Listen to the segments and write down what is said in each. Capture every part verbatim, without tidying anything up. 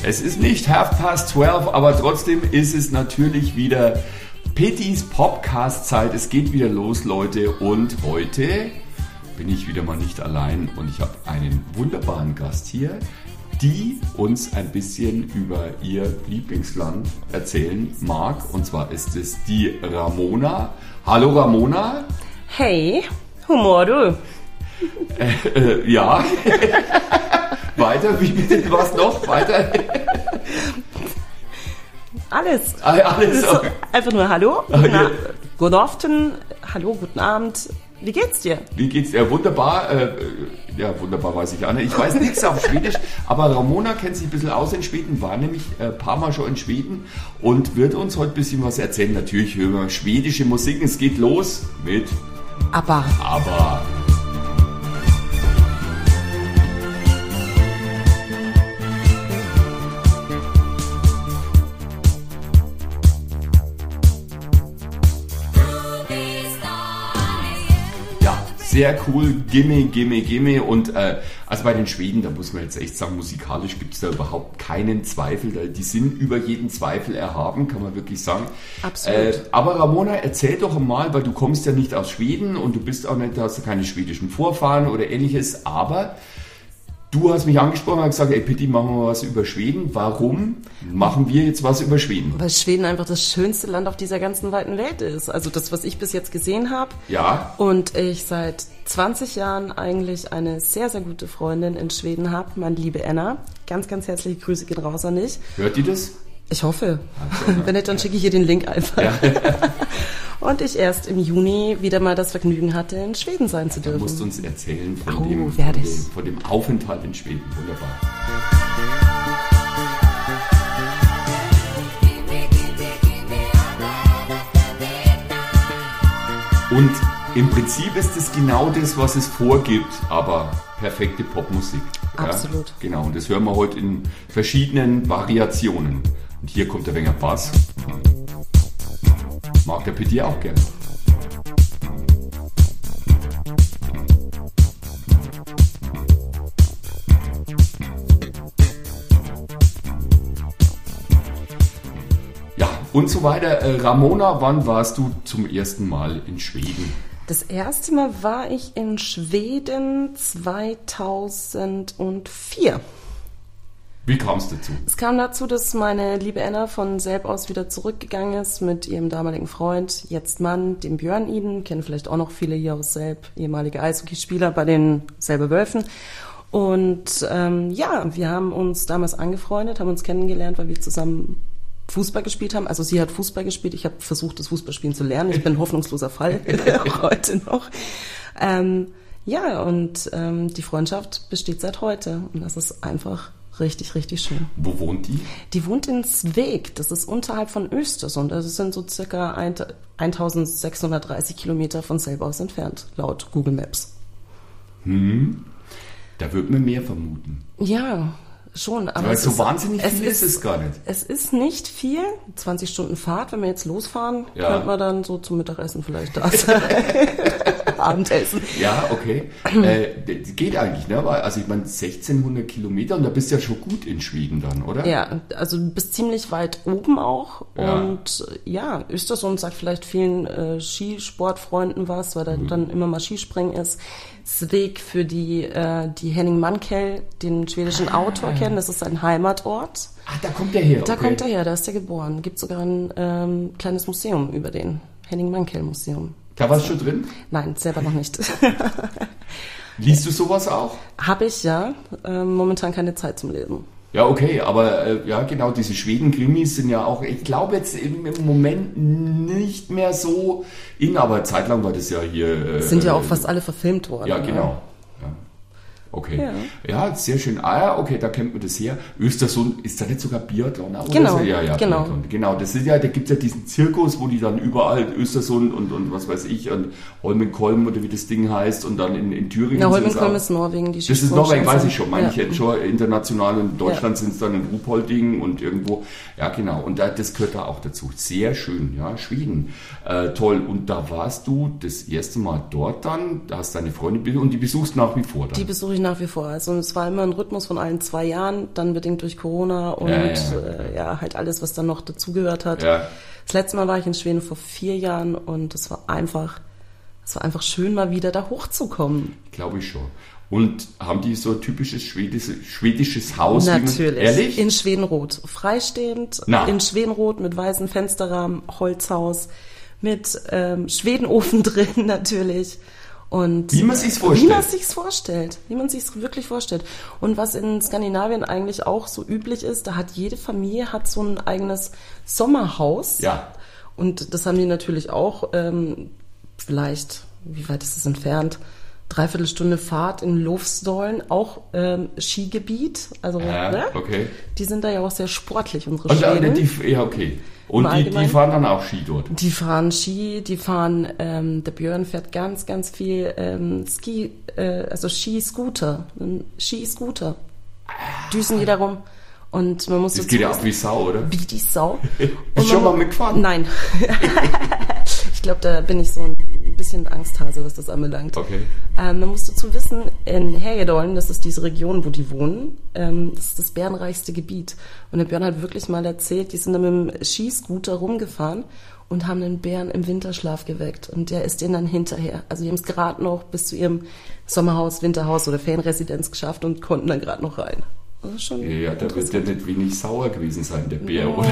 Es ist nicht half past zwölf, aber trotzdem ist es natürlich wieder Pittys Podcast-Zeit. Es geht wieder los, Leute. Und heute bin ich wieder mal nicht allein und ich habe einen wunderbaren Gast hier, die uns ein bisschen über ihr Lieblingsland erzählen mag. Und zwar ist es die Ramona. Hallo Ramona. Hey, Humor du. Äh, äh, ja. Weiter, wie bitte, was noch? Weiter? Alles. Ah, alles. Okay. Einfach nur Hallo, guten, okay. Good afternoon, Hallo, guten Abend. Wie geht's dir? Wie geht's dir? Wunderbar. Äh, ja, wunderbar weiß ich auch nicht. Ich weiß nichts auf Schwedisch, aber Ramona kennt sich ein bisschen aus in Schweden, war nämlich ein paar Mal schon in Schweden und wird uns heute ein bisschen was erzählen. Natürlich hören wir schwedische Musik. Es geht los mit Aber. Aber. Sehr cool, gimme, gimme, gimme. Und äh, also bei den Schweden, da muss man jetzt echt sagen, musikalisch gibt es da überhaupt keinen Zweifel. Die sind über jeden Zweifel erhaben, kann man wirklich sagen. Absolut. Äh, aber Ramona, erzähl doch mal, weil du kommst ja nicht aus Schweden und du bist auch nicht, hast keine schwedischen Vorfahren oder ähnliches, aber du hast mich angesprochen und gesagt, ey Pitti, machen wir was über Schweden. Warum machen wir jetzt was über Schweden? Weil Schweden einfach das schönste Land auf dieser ganzen weiten Welt ist. Also das, was ich bis jetzt gesehen habe. Ja. Und ich seit zwanzig Jahren eigentlich eine sehr, sehr gute Freundin in Schweden habe, meine liebe Anna. Ganz, ganz herzliche Grüße gehen raus an dich. Hört die das? Ich hoffe. Also, wenn nicht, dann schicke ich ihr den Link einfach. Ja. Und ich erst im Juni wieder mal das Vergnügen hatte, in Schweden sein zu dürfen. Du musst uns erzählen von, oh, dem, von, dem, von dem Aufenthalt in Schweden. Wunderbar. Und im Prinzip ist es genau das, was es vorgibt, aber perfekte Popmusik. Ja? Absolut. Genau, und das hören wir heute in verschiedenen Variationen. Und hier kommt der Wenger Bass. Mag der Pitti auch gern. Ja, und so weiter. Äh, Ramona, wann warst du zum ersten Mal in Schweden? Das erste Mal war ich in Schweden zweitausendvier. Wie kam es dazu? Es kam dazu, dass meine liebe Anna von Selb aus wieder zurückgegangen ist mit ihrem damaligen Freund, jetzt Mann, dem Björn Iden. Kennen vielleicht auch noch viele hier aus Selb, ehemalige Eishockeyspieler bei den Selber Wölfen. Und ähm, ja, wir haben uns damals angefreundet, haben uns kennengelernt, weil wir zusammen Fußball gespielt haben. Also sie hat Fußball gespielt, ich habe versucht, das Fußballspielen zu lernen. Ich bin ein hoffnungsloser Fall, auch heute noch. Ähm, ja, und ähm, die Freundschaft besteht seit heute. Und das ist einfach richtig, richtig schön. Wo wohnt die? Die wohnt in Sveg. Das ist unterhalb von Östersund. Also es sind so circa eintausendsechshundertdreißig Kilometer von selber aus entfernt, laut Google Maps. Hm, da würde man mehr vermuten. Ja, schon. Aber Weil es so ist, wahnsinnig es viel ist, ist es gar nicht. Es ist nicht viel. zwanzig Stunden Fahrt, wenn wir jetzt losfahren, ja. könnte man dann so zum Mittagessen vielleicht da sein. Abendessen. Ja, okay. äh, geht eigentlich, ne? Also ich meine sechzehnhundert Kilometer und da bist du ja schon gut in Schweden dann, oder? Ja, also du bist ziemlich weit oben auch. Ja. Und ja, Östersund sagt vielleicht vielen äh, Skisportfreunden was, weil da mhm. dann immer mal Skispringen ist. Sveg für die, äh, die Henning Mankell, den schwedischen ah. Autor, kennen. Das ist sein Heimatort. Ah, da kommt der her. Da okay. kommt er her, da ist er geboren. Gibt sogar ein ähm, kleines Museum über den. Henning Mankell Museum. Da warst du schon drin? Nein, selber noch nicht. Liest du sowas auch? Habe ich, ja. Ähm, momentan keine Zeit zum Lesen. Ja, okay, aber äh, ja genau, diese Schweden-Krimis sind ja auch, ich glaube jetzt im, im Moment nicht mehr so in, aber zeitlang war das ja hier... Äh, sind ja auch fast alle verfilmt worden. Ja, genau. Ja. Okay. Ja. ja, sehr schön. Ah ja, okay, da kennt man das her. Östersund, ist da nicht sogar Biathlon? Oder genau, so? Ja, ja, genau. Biathlon. Genau, das ist ja, da gibt es ja diesen Zirkus, wo die dann überall Östersund und, und was weiß ich, und Holmenkollen oder wie das Ding heißt und dann in, in Thüringen. Ja, Holmenkollen ist Norwegen. Die das ist Norwegen, weiß ich schon, meine ja. ich jetzt schon international. In Deutschland ja. sind es dann in Ruhpolding und irgendwo. Ja, genau. Und da, das gehört da auch dazu. Sehr schön, ja, Schweden. Äh, toll. Und da warst du das erste Mal dort dann, da hast deine Freundin und die besuchst nach wie vor dann? Die besuche ich nach wie vor. Also es war immer ein Rhythmus von allen zwei Jahren, dann bedingt durch Corona und Ja, ja, ja. Äh, ja halt alles, was dann noch dazugehört hat. Ja. Das letzte Mal war ich in Schweden vor vier Jahren und es war einfach, es war einfach schön, mal wieder da hochzukommen. Glaube ich schon. Und haben die so ein typisches schwedisches, schwedisches Haus? Natürlich. Wie man, ehrlich? In Schwedenroth. Freistehend, Na. in Schwedenroth mit weißen Fensterrahmen, Holzhaus, mit ähm, Schwedenofen drin natürlich. Und Wie man sich's vorstellt. Wie man sich's vorstellt. Wie man sich's wirklich vorstellt. Und was in Skandinavien eigentlich auch so üblich ist, da hat jede Familie hat so ein eigenes Sommerhaus. Ja. Und das haben die natürlich auch, ähm, vielleicht, wie weit ist es entfernt? Dreiviertelstunde Fahrt in Lofsdalen, auch ähm, Skigebiet. Also, Ja, ne? okay. Die sind da ja auch sehr sportlich, unsere Also, Schweden. die, ja, okay. Und Im die, die Allgemeinen? fahren dann auch Ski dort? Die fahren Ski, die fahren, ähm, der Björn fährt ganz, ganz viel ähm, Ski, äh, also Ski-Scooter, ein Ski-Scooter. Düsen die da rum. Und man muss Das dazu geht ja ab wissen, wie Sau, oder? wie die Sau. Bist Und du schon man- mal mitgefahren? Nein. Ich glaube, da bin ich so ein bisschen Angsthase, was das anbelangt. Okay. Ähm, man muss dazu wissen, in Härjedalen, das ist diese Region, wo die wohnen, ähm, das ist das bärenreichste Gebiet. Und der Björn hat wirklich mal erzählt, die sind da mit dem Skiscooter rumgefahren und haben den Bären im Winterschlaf geweckt. Und der ist denen dann hinterher. Also die haben es gerade noch bis zu ihrem Sommerhaus, Winterhaus oder Ferienresidenz geschafft und konnten dann gerade noch rein. Das ist schon Ja, da wird interessant. der nicht wenig sauer gewesen sein, der Bär, oder?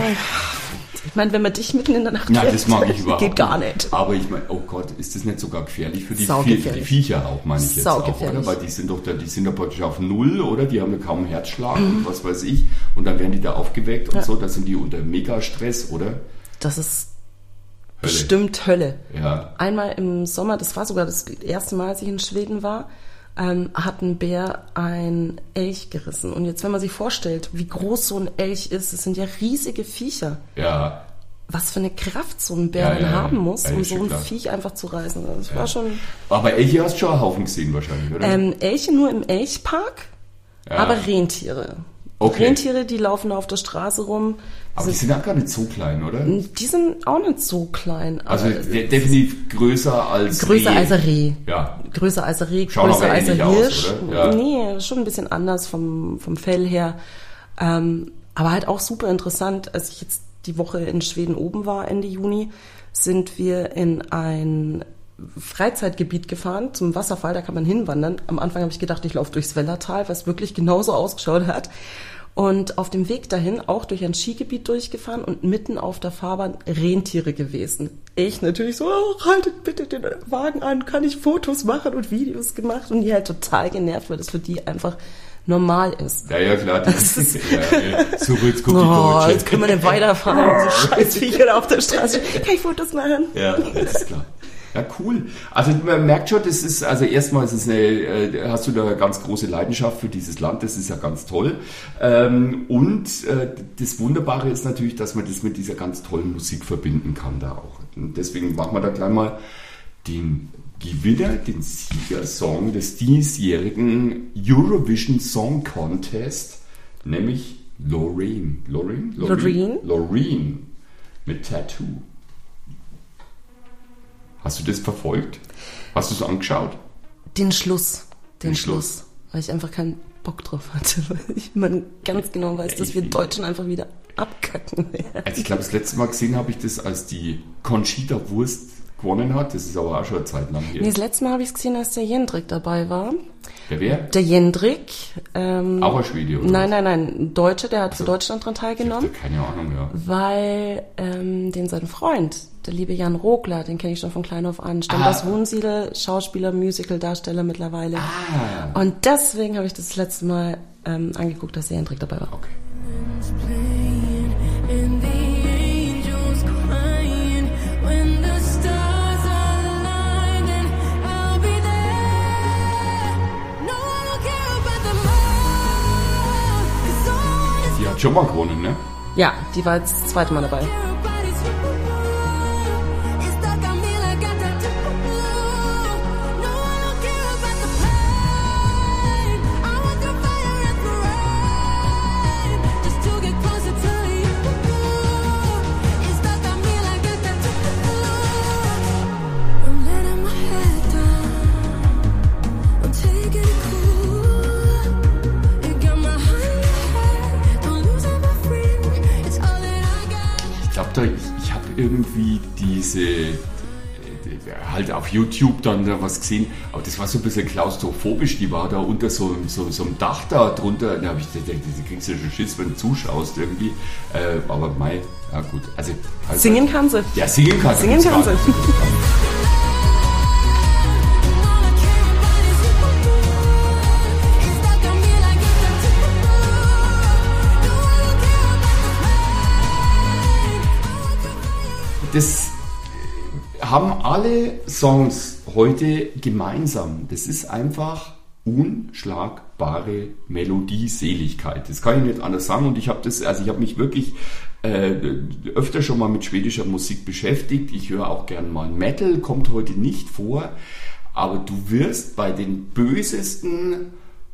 Ich meine, wenn man dich mitten in der Nacht Nein, weckt, das mag ich überhaupt geht gar nicht. Aber ich meine, oh Gott, ist das nicht sogar gefährlich für die, Saugefährlich. für die Viecher auch, meine ich jetzt auch, Saugefährlich. oder? Weil die sind doch da, die sind da praktisch auf Null, oder? Die haben ja kaum Herzschlag und was weiß ich. Und dann werden die da aufgeweckt und Ja. so, da sind die unter Megastress, oder? Das ist Hölle. bestimmt Hölle. Ja. Einmal im Sommer, das war sogar das erste Mal, als ich in Schweden war, ähm, hat ein Bär ein Elch gerissen. Und jetzt, wenn man sich vorstellt, wie groß so ein Elch ist, das sind ja riesige Viecher. Ja. Was für eine Kraft so ein Bär Ja, dann ja, ja. haben muss, Ja, um ist so schon ein klar. Viech einfach zu reißen. Das war schon... Aber Elche hast du schon einen Haufen gesehen wahrscheinlich, oder? Ähm, Elche nur im Elchpark, Ja. aber Rentiere. Okay. Rentiere, die laufen da auf der Straße rum. Aber die sind auch gar nicht so klein, oder? Die sind auch nicht so klein. Also aber de definitiv größer als größer Reh. als ein Reh. Ja. Größer als ein Reh, Schauen größer aber als ein ähnlich aus, Hirsch. oder? Ja. Nee, schon ein bisschen anders vom, vom Fell her. Ähm, aber halt auch super interessant. Als ich jetzt die Woche in Schweden oben war, Ende Juni, sind wir in ein Freizeitgebiet gefahren, zum Wasserfall, da kann man hinwandern. Am Anfang habe ich gedacht, ich laufe durchs Wellertal, was wirklich genauso ausgeschaut hat. Und auf dem Weg dahin auch durch ein Skigebiet durchgefahren und mitten auf der Fahrbahn Rentiere gewesen. Ich natürlich so, oh, haltet bitte den Wagen an, kann ich Fotos machen und Videos gemacht und die halt total genervt, weil das für die einfach normal ist. Ja, ja, klar. Das ist- ja, ja. So, jetzt kommt die Oh, Deutsche. jetzt können wir nicht weiterfahren, so scheiß Viecher da auf der Straße. Kann ich Fotos machen? Ja, das ist klar. Ja, cool. Also man merkt schon, das ist, also erstmal ist es eine, äh, hast du da eine ganz große Leidenschaft für dieses Land, das ist ja ganz toll. Ähm, und äh, das Wunderbare ist natürlich, dass man das mit dieser ganz tollen Musik verbinden kann da auch. Und deswegen machen wir da gleich mal den Gewinner, den Siegersong des diesjährigen Eurovision Song Contest, nämlich Loreen. Loreen? Loreen? Loreen mit Tattoo. Hast du das verfolgt? Hast du es angeschaut? Den Schluss. Den, Den Schluss. Schluss. Weil ich einfach keinen Bock drauf hatte. Weil ich man ganz genau weiß, dass wir Deutschen einfach wieder abkacken werden. Also ich glaube, das letzte Mal gesehen habe ich das, als die Conchita Wurst gewonnen hat. Das ist aber auch schon eine Zeit lang her. Nee, das letzte Mal habe ich es gesehen, als der Jendrik dabei war. Der wer? Der Jendrik. Ähm, Auch ein Schwede, oder? Nein, nein, nein. Ein Deutscher, der hat für Also, Deutschland dran Ich habe teilgenommen. keine Ahnung, ja. Weil ähm, den sein Freund, der liebe Jan Rogler, den kenne ich schon von klein auf an, stammt Ah. aus Wunsiedel, Schauspieler, Musical-Darsteller mittlerweile. Ah, Und deswegen habe ich das letzte Mal ähm, angeguckt, dass der Jendrik dabei war. okay. Playing and the angels crying when the stars align, then I'll be there. No, I don't care about the love, 'cause all I just Die hat schon mal gewonnen, ne? Ja, die war jetzt das zweite Mal dabei. care about is you. It's stuck on me like a tattoo. No, I don't care about the pain. I want the fire and the rain, just to get closer to you. It's stuck on me like a tattoo. I'm letting my head down. I'm taking it cool. habe da, ich, ich habe irgendwie diese, äh, halt auf YouTube dann da was gesehen, aber das war so ein bisschen klaustrophobisch, die war da unter so, so, so einem Dach da drunter, da habe ich gedacht, du kriegst ja schon Schiss, wenn du zuschaust irgendwie, äh, aber mei, ja gut. Also, also Singen kann sie. Ja, singen kann sie. Singen gibt's kann gar sie. nicht. Das haben alle Songs heute gemeinsam. Das ist einfach unschlagbare Melodieseligkeit. Das kann ich nicht anders sagen. Und ich habe das, also ich habe mich wirklich äh, öfter schon mal mit schwedischer Musik beschäftigt. Ich höre auch gern mal Metal, kommt heute nicht vor. Aber du wirst bei den bösesten,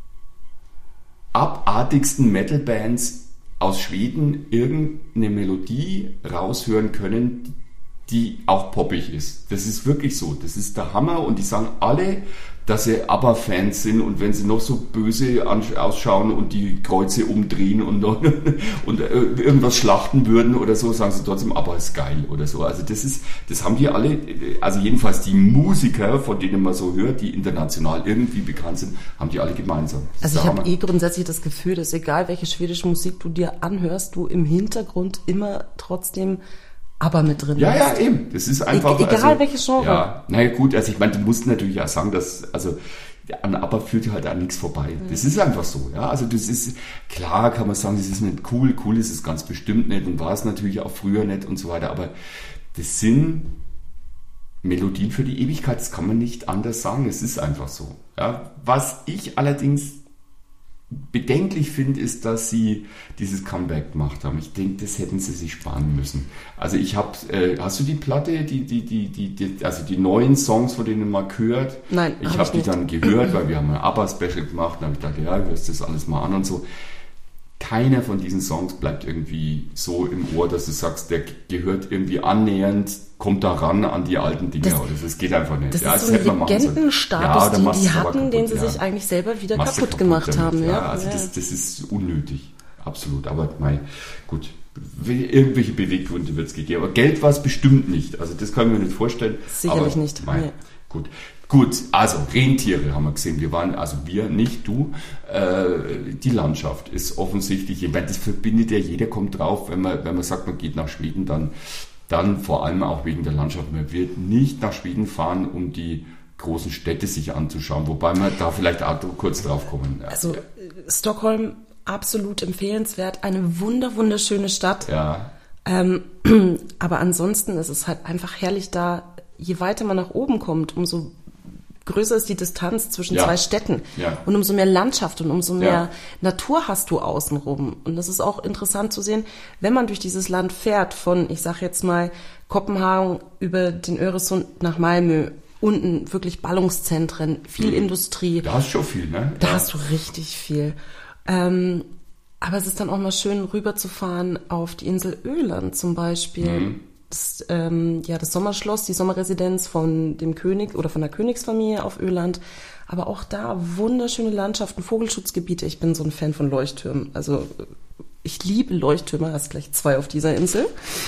abartigsten Metal-Bands aus Schweden irgendeine Melodie raushören können, die auch poppig ist. Das ist wirklich so. Das ist der Hammer und die sagen alle, dass sie ABBA-Fans sind und wenn sie noch so böse ausschauen und die Kreuze umdrehen und, und irgendwas schlachten würden oder so, sagen sie trotzdem, ABBA ist geil oder so. Also das ist, das haben die alle, also jedenfalls die Musiker, von denen man so hört, die international irgendwie bekannt sind, haben die alle gemeinsam. Das Also ich habe eh grundsätzlich das Gefühl, dass egal welche schwedische Musik du dir anhörst, du im Hintergrund immer trotzdem aber mit drin Ja, hast. ja, eben. Das ist einfach... E- egal also, welches Genre. Ja, naja gut, also ich meine, du musst natürlich auch sagen, dass, also an ABBA führt halt an nichts vorbei. Mhm. Das ist einfach so, ja. Also das ist, klar kann man sagen, das ist nicht cool, cool ist es ganz bestimmt nicht und war es natürlich auch früher nicht und so weiter, aber das sind Melodien für die Ewigkeit, das kann man nicht anders sagen, es ist einfach so. Ja. Was ich allerdings bedenklich finde, ist, dass sie dieses Comeback gemacht haben. Ich denke, das hätten sie sich sparen müssen. Also ich habe, äh, hast du die Platte, die, die, die, die, die, also die neuen Songs, von denen man gehört? Nein, ich hab habe ich die nicht. dann gehört, weil wir haben ein ABBA-Special gemacht, und habe ich gedacht, ja, hörst das alles mal an und so. Keiner von diesen Songs bleibt irgendwie so im Ohr, dass du sagst, der gehört irgendwie annähernd, kommt da ran an die alten Dinge. Das- Oder das geht einfach nicht. Das Ja, ist so ein hätte man machen sollen. Legendenstatus, Ja, dann die machst die du's aber hatten, kaputt, den sie ja. sich eigentlich selber wieder Machst du kaputt gemacht damit. haben. Ja, Ja, also ja. Das, das ist unnötig. Absolut. Aber mei, gut. Irgendwelche Beweggründe wird es gegeben. Aber Geld war es bestimmt nicht. Also das können wir nicht vorstellen. Sicherlich aber, nicht. Mei, Nee. Gut. Gut, also Rentiere haben wir gesehen. Wir waren, also wir, nicht du. Äh, die Landschaft ist offensichtlich, ich meine, das verbindet ja jeder, kommt drauf, wenn man, wenn man sagt, man geht nach Schweden, dann, dann vor allem auch wegen der Landschaft. Man wird nicht nach Schweden fahren, um die großen Städte sich anzuschauen, wobei wir da vielleicht auch kurz drauf kommen. Also äh, Stockholm, absolut empfehlenswert. Eine wunder, wunderschöne Stadt. Ja, Ähm, aber ansonsten ist es halt einfach herrlich da, je weiter man nach oben kommt, umso größer ist die Distanz zwischen Ja. zwei Städten. Ja. Und umso mehr Landschaft und umso mehr Ja. Natur hast du außenrum. Und das ist auch interessant zu sehen, wenn man durch dieses Land fährt, von, ich sag jetzt mal, Kopenhagen über den Öresund nach Malmö, unten wirklich Ballungszentren, viel Industrie. da ist schon viel, ne? Da ja. hast du richtig viel. Ähm, aber es ist dann auch mal schön, rüberzufahren auf die Insel Öland zum Beispiel. Mhm. Das, ähm, ja, das Sommerschloss, die Sommerresidenz von dem König oder von der Königsfamilie auf Öland. Aber auch da wunderschöne Landschaften, Vogelschutzgebiete. Ich bin so ein Fan von Leuchttürmen. Also ich liebe Leuchttürme, hast gleich zwei auf dieser Insel.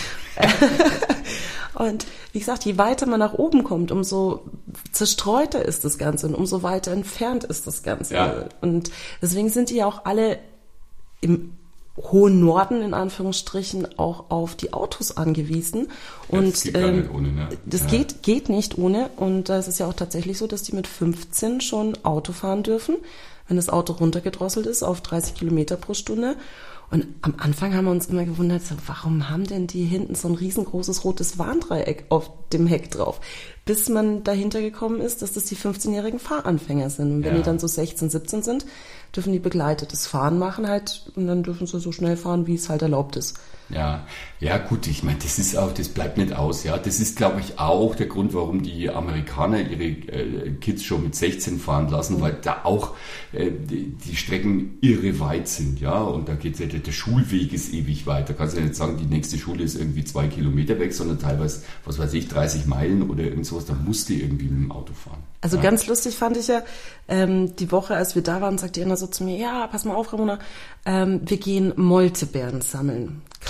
Und wie gesagt, je weiter man nach oben kommt, umso zerstreuter ist das Ganze und umso weiter entfernt ist das Ganze. Ja. Und deswegen sind die ja auch alle im hohen Norden, in Anführungsstrichen, auch auf die Autos angewiesen. Und das geht gar ähm, nicht ohne, ne? das Ja. geht, geht nicht ohne. Und es ist ja auch tatsächlich so, dass die mit fünfzehn schon Auto fahren dürfen, wenn das Auto runtergedrosselt ist auf dreißig Kilometer pro Stunde. Und am Anfang haben wir uns immer gewundert, so, warum haben denn die hinten so ein riesengroßes rotes Warndreieck auf dem Heck drauf? Bis man dahinter gekommen ist, dass das die fünfzehnjährigen Fahranfänger sind. Und wenn Ja. die dann so sechzehn, siebzehn sind, dürfen die begleitetes Fahren machen halt und dann dürfen sie so schnell fahren, wie es halt erlaubt ist. Ja, ja gut, ich meine, das ist auch, das bleibt nicht aus, ja. Das ist, glaube ich, auch der Grund, warum die Amerikaner ihre äh, Kids schon mit sechzehn fahren lassen, weil da auch äh, die, die Strecken irre weit sind, ja. Und da geht ja, der, der Schulweg ist ewig weit. Da kannst du ja nicht sagen, die nächste Schule ist irgendwie zwei Kilometer weg, sondern teilweise, was weiß ich, dreißig Meilen oder irgend sowas, da musst du irgendwie mit dem Auto fahren. Also ja. ganz lustig fand ich ja, ähm, die Woche, als wir da waren, sagte Anna so zu mir, ja, pass mal auf, Ramona, ähm, wir gehen Moltebeeren sammeln.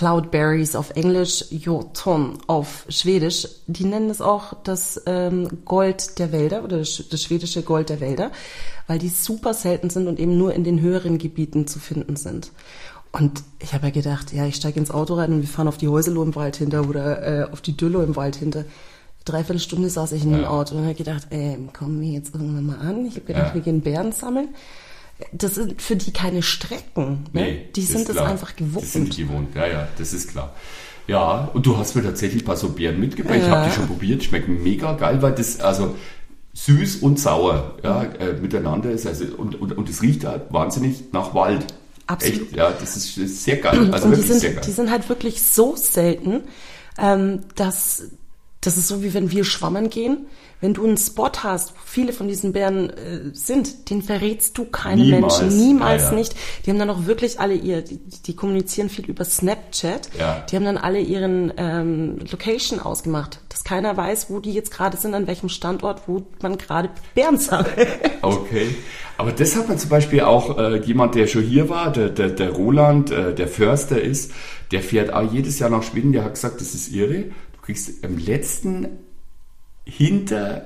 Cloudberries auf Englisch, Jotun auf Schwedisch. Die nennen es auch das ähm, Gold der Wälder oder das, das schwedische Gold der Wälder, weil die super selten sind und eben nur in den höheren Gebieten zu finden sind. Und ich habe ja gedacht, ja, ich steige ins Auto rein und wir fahren auf die Häuserloh im Wald hinter oder äh, auf die Düllow im Wald hinter. Dreiviertel Stunde saß ich in dem Ja. Auto und habe gedacht, ey, kommen wir jetzt irgendwann mal an? Ich habe gedacht, Ja. wir gehen Bären sammeln. Das sind für die keine Strecken. Ne? Nee, Die ist sind es klar. einfach gewohnt. Die sind gewohnt, ja, ja, das ist klar. Ja, und du hast mir tatsächlich ein paar so Beeren mitgebracht. Ich Ja. habe die schon probiert, schmecken mega geil, weil das, also süß und sauer ja, äh, miteinander ist. Also, und, und, und es riecht halt wahnsinnig nach Wald. Absolut. Echt, ja, das ist, das ist sehr geil. Also und die wirklich sehr sind, geil. die sind halt wirklich so selten, ähm, dass das ist so, wie wenn wir schwammen gehen. Wenn du einen Spot hast, wo viele von diesen Bären äh, sind, den verrätst du keine Niemals. Menschen. Niemals Ja, ja. nicht. Die haben dann auch wirklich alle ihr, die, die kommunizieren viel über Snapchat. Ja. Die haben dann alle ihren ähm, Location ausgemacht, dass keiner weiß, wo die jetzt gerade sind, an welchem Standort, wo man gerade Bären sammelt. Okay, aber das hat man zum Beispiel auch äh, jemand, der schon hier war, der, der, der Roland, äh, der Förster ist, der fährt auch jedes Jahr nach Schweden, der hat gesagt, das ist irre. Du kriegst im letzten Hinterort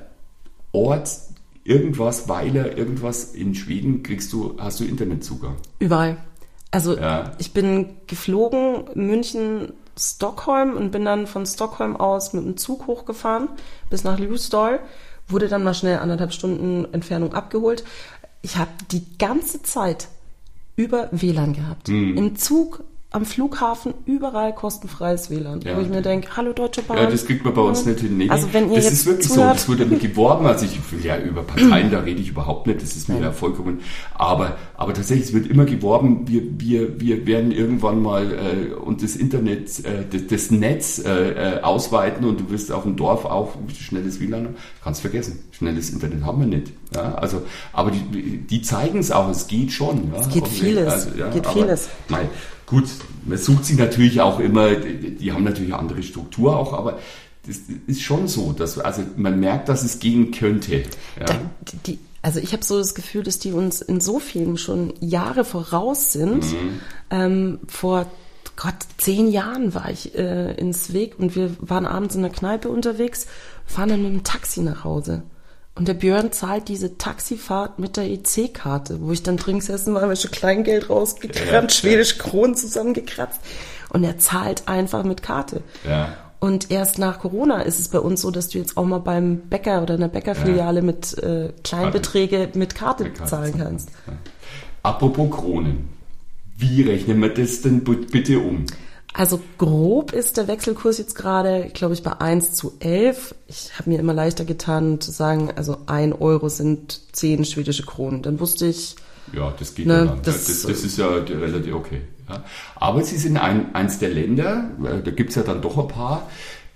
irgendwas, Weiler, irgendwas in Schweden, kriegst du, hast du Internetzugang. Überall. Also Ja. ich bin geflogen, München, Stockholm und bin dann von Stockholm aus mit dem Zug hochgefahren bis nach Ljusdal, wurde dann mal schnell anderthalb Stunden Entfernung abgeholt. Ich habe die ganze Zeit über W L A N gehabt. Mhm. Im Zug, am Flughafen, überall kostenfreies W L A N. Ja. Wo ich mir denke, hallo Deutsche Bahn. Ja, das kriegt man bei uns nicht hin. Nee, Also wenn ihr das jetzt ist wirklich zuhört. so, das wurde geworben, also ich will ja über Parteien, da rede ich überhaupt nicht, das ist mir ja vollkommen, aber, aber tatsächlich, es wird immer geworben, wir, wir, wir werden irgendwann mal äh, und das Internet, äh, das, das Netz äh, äh, ausweiten und du wirst auf dem Dorf auch schnelles W L A N haben, kannst vergessen, schnelles Internet haben wir nicht. Ja, also, aber die, die zeigen es auch, es geht schon. Ja, Es geht Auch- vieles, also, ja, geht aber, vieles. Nein, gut, man sucht sich natürlich auch immer, die die haben natürlich eine andere Struktur auch, aber das ist schon so, dass also man merkt, dass es gehen könnte. Ja. Da, die, also ich habe so das Gefühl, dass die uns in so vielen schon Jahre voraus sind. Mhm. Ähm, vor Gott, zehn Jahren war ich äh, ins Weg und wir waren abends in der Kneipe unterwegs, fahren dann mit dem Taxi nach Hause. Und der Björn zahlt diese Taxifahrt mit der E C-Karte, wo ich dann drinks essen war, habe schon Kleingeld rausgekramt, Ja, ja. schwedische Kronen zusammengekratzt. Und er zahlt einfach mit Karte. Ja. Und erst nach Corona ist es bei uns so, dass du jetzt auch mal beim Bäcker oder in der Bäckerfiliale mit äh, Kleinbeträge mit Karte Mit Karte bezahlen zahlen kannst. Ja. Apropos Kronen, wie rechnen wir das denn b- bitte um? Also grob ist der Wechselkurs jetzt gerade, glaube ich, bei eins zu elf. Ich habe mir immer leichter getan zu sagen, also ein Euro sind zehn schwedische Kronen. Dann wusste ich, Ja, das geht Ne, ja dann. das- Das, das, das ist ja relativ okay. Ja. Aber sie sind ein, eins der Länder, äh, da gibt's ja dann doch ein paar,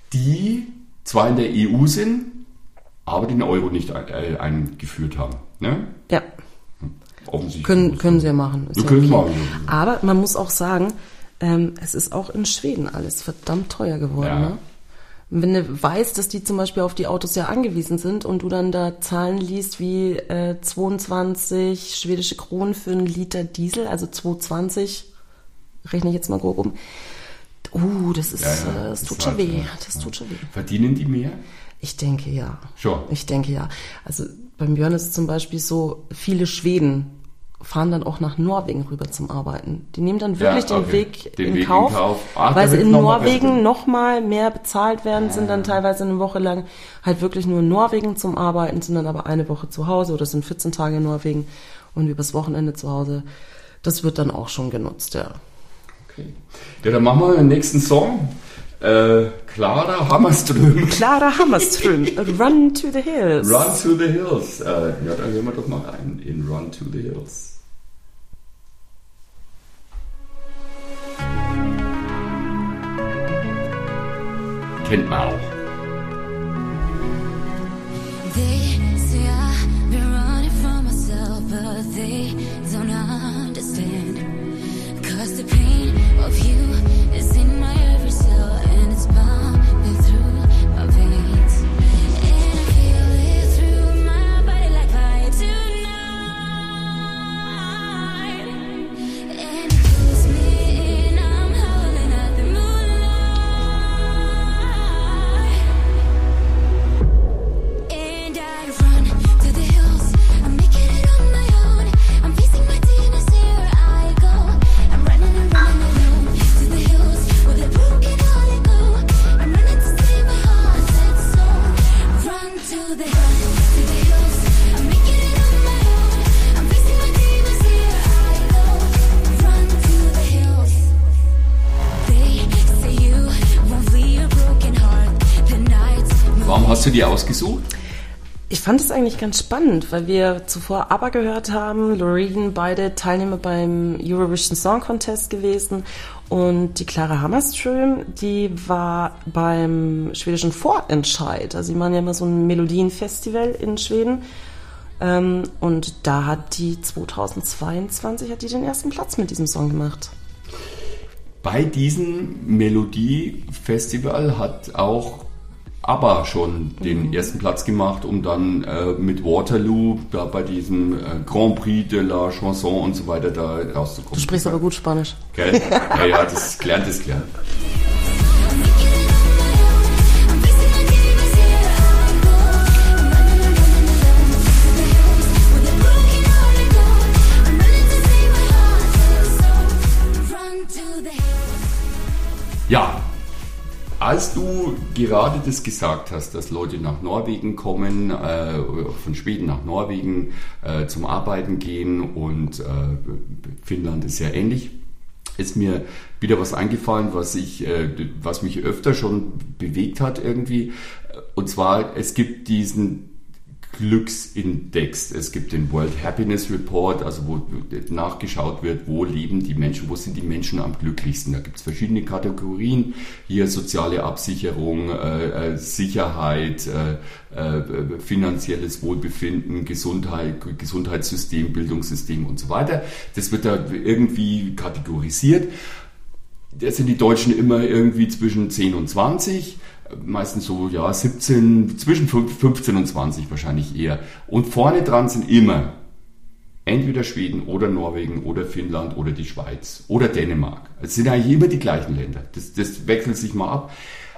die zwar in der E U sind, aber den Euro nicht ein, äh, eingeführt haben. Ne? ja, Offensichtlich. können, können sie ja machen. Ist Wir ja können es okay. machen. Aber man muss auch sagen, ähm, es ist auch in Schweden alles verdammt teuer geworden. Ja. Ne? Und wenn du weißt, dass die zum Beispiel auf die Autos ja angewiesen sind und du dann da Zahlen liest wie äh, zweiundzwanzig schwedische Kronen für einen Liter Diesel, also zweihundertzwanzig, rechne ich jetzt mal grob um. Uh, das ist, Ja, ja, äh, das das tut ist schon halt, weh. ja. Das tut schon weh. Verdienen die mehr? Ich denke ja. Schon. Ich denke ja. Also beim Björn ist es zum Beispiel so, viele Schweden fahren dann auch nach Norwegen rüber zum Arbeiten. Die nehmen dann wirklich Ja, den okay. Weg, Den in, Weg in Kauf, Kauf. Ah, weil da sie wird in noch mal besser. Norwegen noch mal mehr bezahlt werden, sind dann teilweise eine Woche lang halt wirklich nur in Norwegen zum Arbeiten, sind dann aber eine Woche zu Hause oder sind vierzehn Tage in Norwegen und übers Wochenende zu Hause. Das wird dann auch schon genutzt, ja. Okay. Ja, dann machen wir den nächsten Song. Äh, Clara Hammerström. Clara Hammerström, Run to the Hills. Run to the Hills. Äh, ja, dann hören wir doch mal rein in Run to the Hills. Kennt man auch. They say I've been running from myself, but they don't understand. Cause the pain of you is in my every cell, and it's pumping through my veins. And I feel it through my body like fire tonight. And it pulls me in, I'm howling at the moon. hast du dir ausgesucht? Ich fand es eigentlich ganz spannend, weil wir zuvor ABBA gehört haben, Loreen, beide Teilnehmer beim Eurovision Song Contest gewesen, und die Clara Hammarström, die war beim schwedischen Vorentscheid. Also die machen ja immer so ein Melodienfestival in Schweden, ähm, und da hat die zweitausendzweiundzwanzig hat die den ersten Platz mit diesem Song gemacht. Bei diesem Melodiefestival hat auch ABBA schon den mhm. ersten Platz gemacht, um dann äh, mit Waterloo da bei diesem äh, Grand Prix de la Chanson und so weiter da rauszukommen. Du sprichst aber gut Spanisch. Gell? Ja, ja, das klärt ist klar. Ja, als du gerade das gesagt hast, dass Leute nach Norwegen kommen, äh, von Schweden nach Norwegen äh, zum Arbeiten gehen, und äh, Finnland ist ja ähnlich, ist mir wieder was eingefallen, was ich, äh, was mich öfter schon bewegt hat irgendwie. Und zwar, es gibt diesen Glücksindex. Es gibt den World Happiness Report, also wo nachgeschaut wird, wo leben die Menschen, wo sind die Menschen am glücklichsten. Da gibt es verschiedene Kategorien. Hier soziale Absicherung, äh, Sicherheit, äh, äh, finanzielles Wohlbefinden, Gesundheit, Gesundheitssystem, Bildungssystem und so weiter. Das wird da irgendwie kategorisiert. Da sind die Deutschen immer irgendwie zwischen zehn und zwanzig. Meistens so, ja, siebzehn, zwischen fünfzehn und zwanzig wahrscheinlich eher. Und vorne dran sind immer entweder Schweden oder Norwegen oder Finnland oder die Schweiz oder Dänemark. Es sind eigentlich immer die gleichen Länder. Das, das wechselt sich mal ab.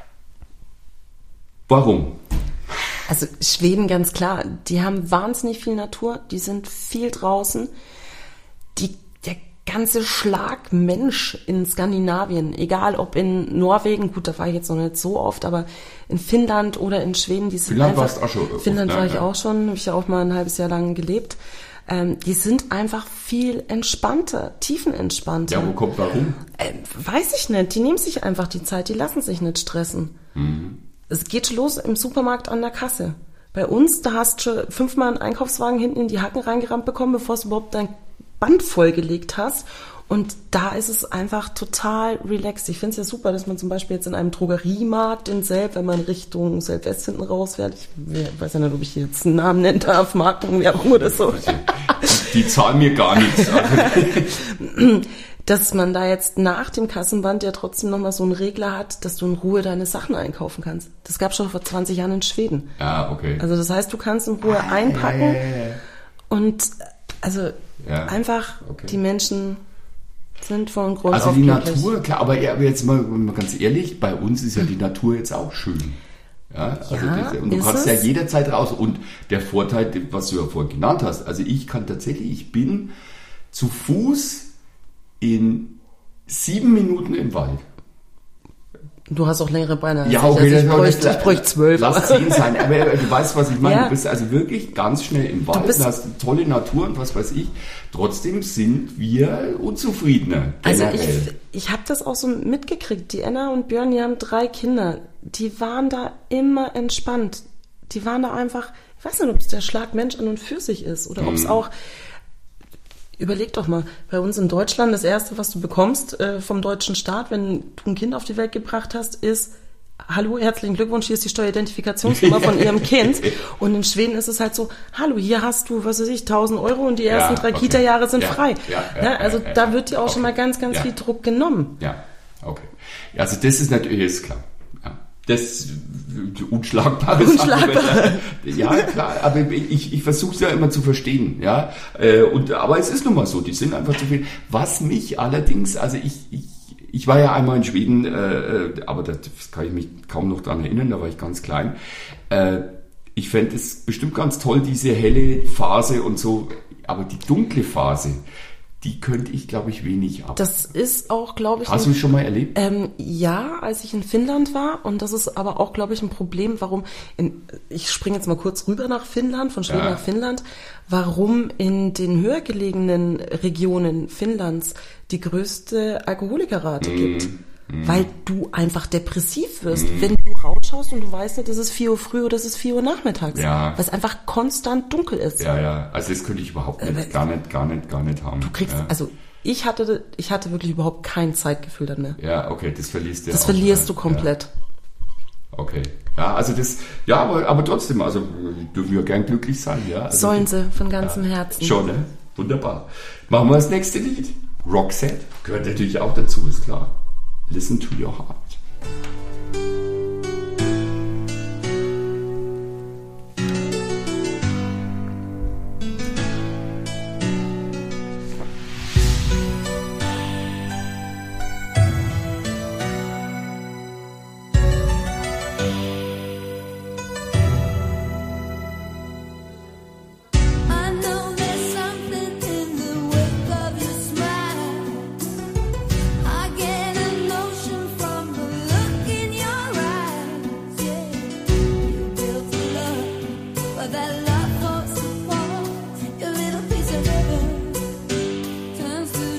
Warum? Also Schweden, ganz klar, die haben wahnsinnig viel Natur, die sind viel draußen. Die, der ganze Schlag Mensch in Skandinavien, egal ob in Norwegen, gut, da war ich jetzt noch nicht so oft, aber in Finnland oder in Schweden, die sind Finnland einfach... warst du auch schon oft, Finnland ne? war ich Ja. auch schon, habe ich ja auch mal ein halbes Jahr lang gelebt. Ähm, die sind einfach viel entspannter, tiefenentspannter. Ja, wo kommt warum? Ähm, weiß ich nicht, die nehmen sich einfach die Zeit, die lassen sich nicht stressen. Mhm. Es geht schon los im Supermarkt an der Kasse. Bei uns, da hast du schon fünfmal einen Einkaufswagen hinten in die Hacken reingerammt bekommen, bevor du überhaupt dein Band vollgelegt hast. Und da ist es einfach total relaxed. Ich finde es ja super, dass man zum Beispiel jetzt in einem Drogeriemarkt in Selb, wenn man Richtung Selb-West hinten raus fährt, ich weiß ja nicht, ob ich jetzt einen Namen nennen darf, Markenwerbung oder so. Die, die zahlen mir gar nichts. Also. Dass man da jetzt nach dem Kassenband ja trotzdem nochmal so einen Regler hat, dass du in Ruhe deine Sachen einkaufen kannst. Das gab es schon vor zwanzig Jahren in Schweden. Ja, okay. Also das heißt, du kannst in Ruhe einpacken ja, ja, ja, ja. und also Ja, einfach okay. die Menschen sind von Grund Also auf die glücklich. Natur, klar, aber ja, aber jetzt mal, mal ganz ehrlich, bei uns ist ja die Natur jetzt auch schön. Ja, also Ja, das, und du ist kannst es? ja jederzeit raus. Und der Vorteil, was du ja vorhin genannt hast, also ich kann tatsächlich, ich bin zu Fuß in sieben Minuten im Wald. Du hast auch längere Beine als Ja, ich. okay, Also ich das- bräuchte, das- ich bräuchte zwölf. Lass zehn sein, aber du weißt, was ich meine. Ja. Du bist also wirklich ganz schnell im Wald, bist- du hast eine tolle Natur und was weiß ich. Trotzdem sind wir unzufriedener Also generell. ich, ich habe das auch so mitgekriegt. Die Anna und Björn, die haben drei Kinder. Die waren da immer entspannt. Die waren da einfach, ich weiß nicht, ob es der Schlag Mensch an und für sich ist oder ob es auch, überleg doch mal, bei uns in Deutschland, das Erste, was du bekommst äh, vom deutschen Staat, wenn du ein Kind auf die Welt gebracht hast, ist: Hallo, herzlichen Glückwunsch, hier ist die Steueridentifikationsnummer von Ihrem Kind. Und in Schweden ist es halt so: Hallo, hier hast du, was weiß ich, tausend Euro und die ersten Ja, drei okay. Kita-Jahre sind Ja, frei. ja, ja, Ja, also ja, ja, da ja. wird dir auch schon Okay. mal ganz, ganz Ja. viel Druck genommen. Ja, okay. Ja, also das ist natürlich, ist klar. Ja. Das die unschlagbare Unschlagbar. Sache. Ja, klar, aber ich, ich versuche es ja immer zu verstehen, ja. Äh, Und, aber es ist nun mal so, die sind einfach zu viel. Was mich allerdings, also ich, ich, ich war ja einmal in Schweden, äh, aber das kann ich mich kaum noch dran erinnern, da war ich ganz klein. Äh, ich fände es bestimmt ganz toll, diese helle Phase und so, aber die dunkle Phase, die könnte ich, glaube ich, wenig ab. Das ist auch, glaube ich, Hast du es schon mal erlebt? Ähm, ja, als ich in Finnland war, und das ist aber auch, glaube ich, ein Problem, warum, in, ich springe jetzt mal kurz rüber nach Finnland, von Schweden Ja. nach Finnland, warum in den höher gelegenen Regionen Finnlands die größte Alkoholikerrate gibt. weil du einfach depressiv wirst, wenn du rausschaust und du weißt nicht, das ist vier Uhr früh oder das ist vier Uhr nachmittags, Ja. weil es einfach konstant dunkel ist. Ja, ja, also das könnte ich überhaupt nicht, Äh, gar nicht, gar nicht, gar nicht haben. Du kriegst, ja. also ich hatte, ich hatte wirklich überhaupt kein Zeitgefühl dann mehr. Ja, okay, das verlierst du Das auch, verlierst ja. du komplett. Ja, okay. Ja, also das, ja, aber, aber trotzdem, also dürfen wir gern glücklich sein, ja. Also, Sollen sie von ganzem Herzen. Schon, ne? Wunderbar. Machen wir das nächste Lied. Roxette gehört natürlich auch dazu, ist klar. Listen to your heart. I know there's something in the wake of your smile. I get a notion from the look in your eyes. Yeah, you built a love, but that love falls apart. Your little piece of heaven turns to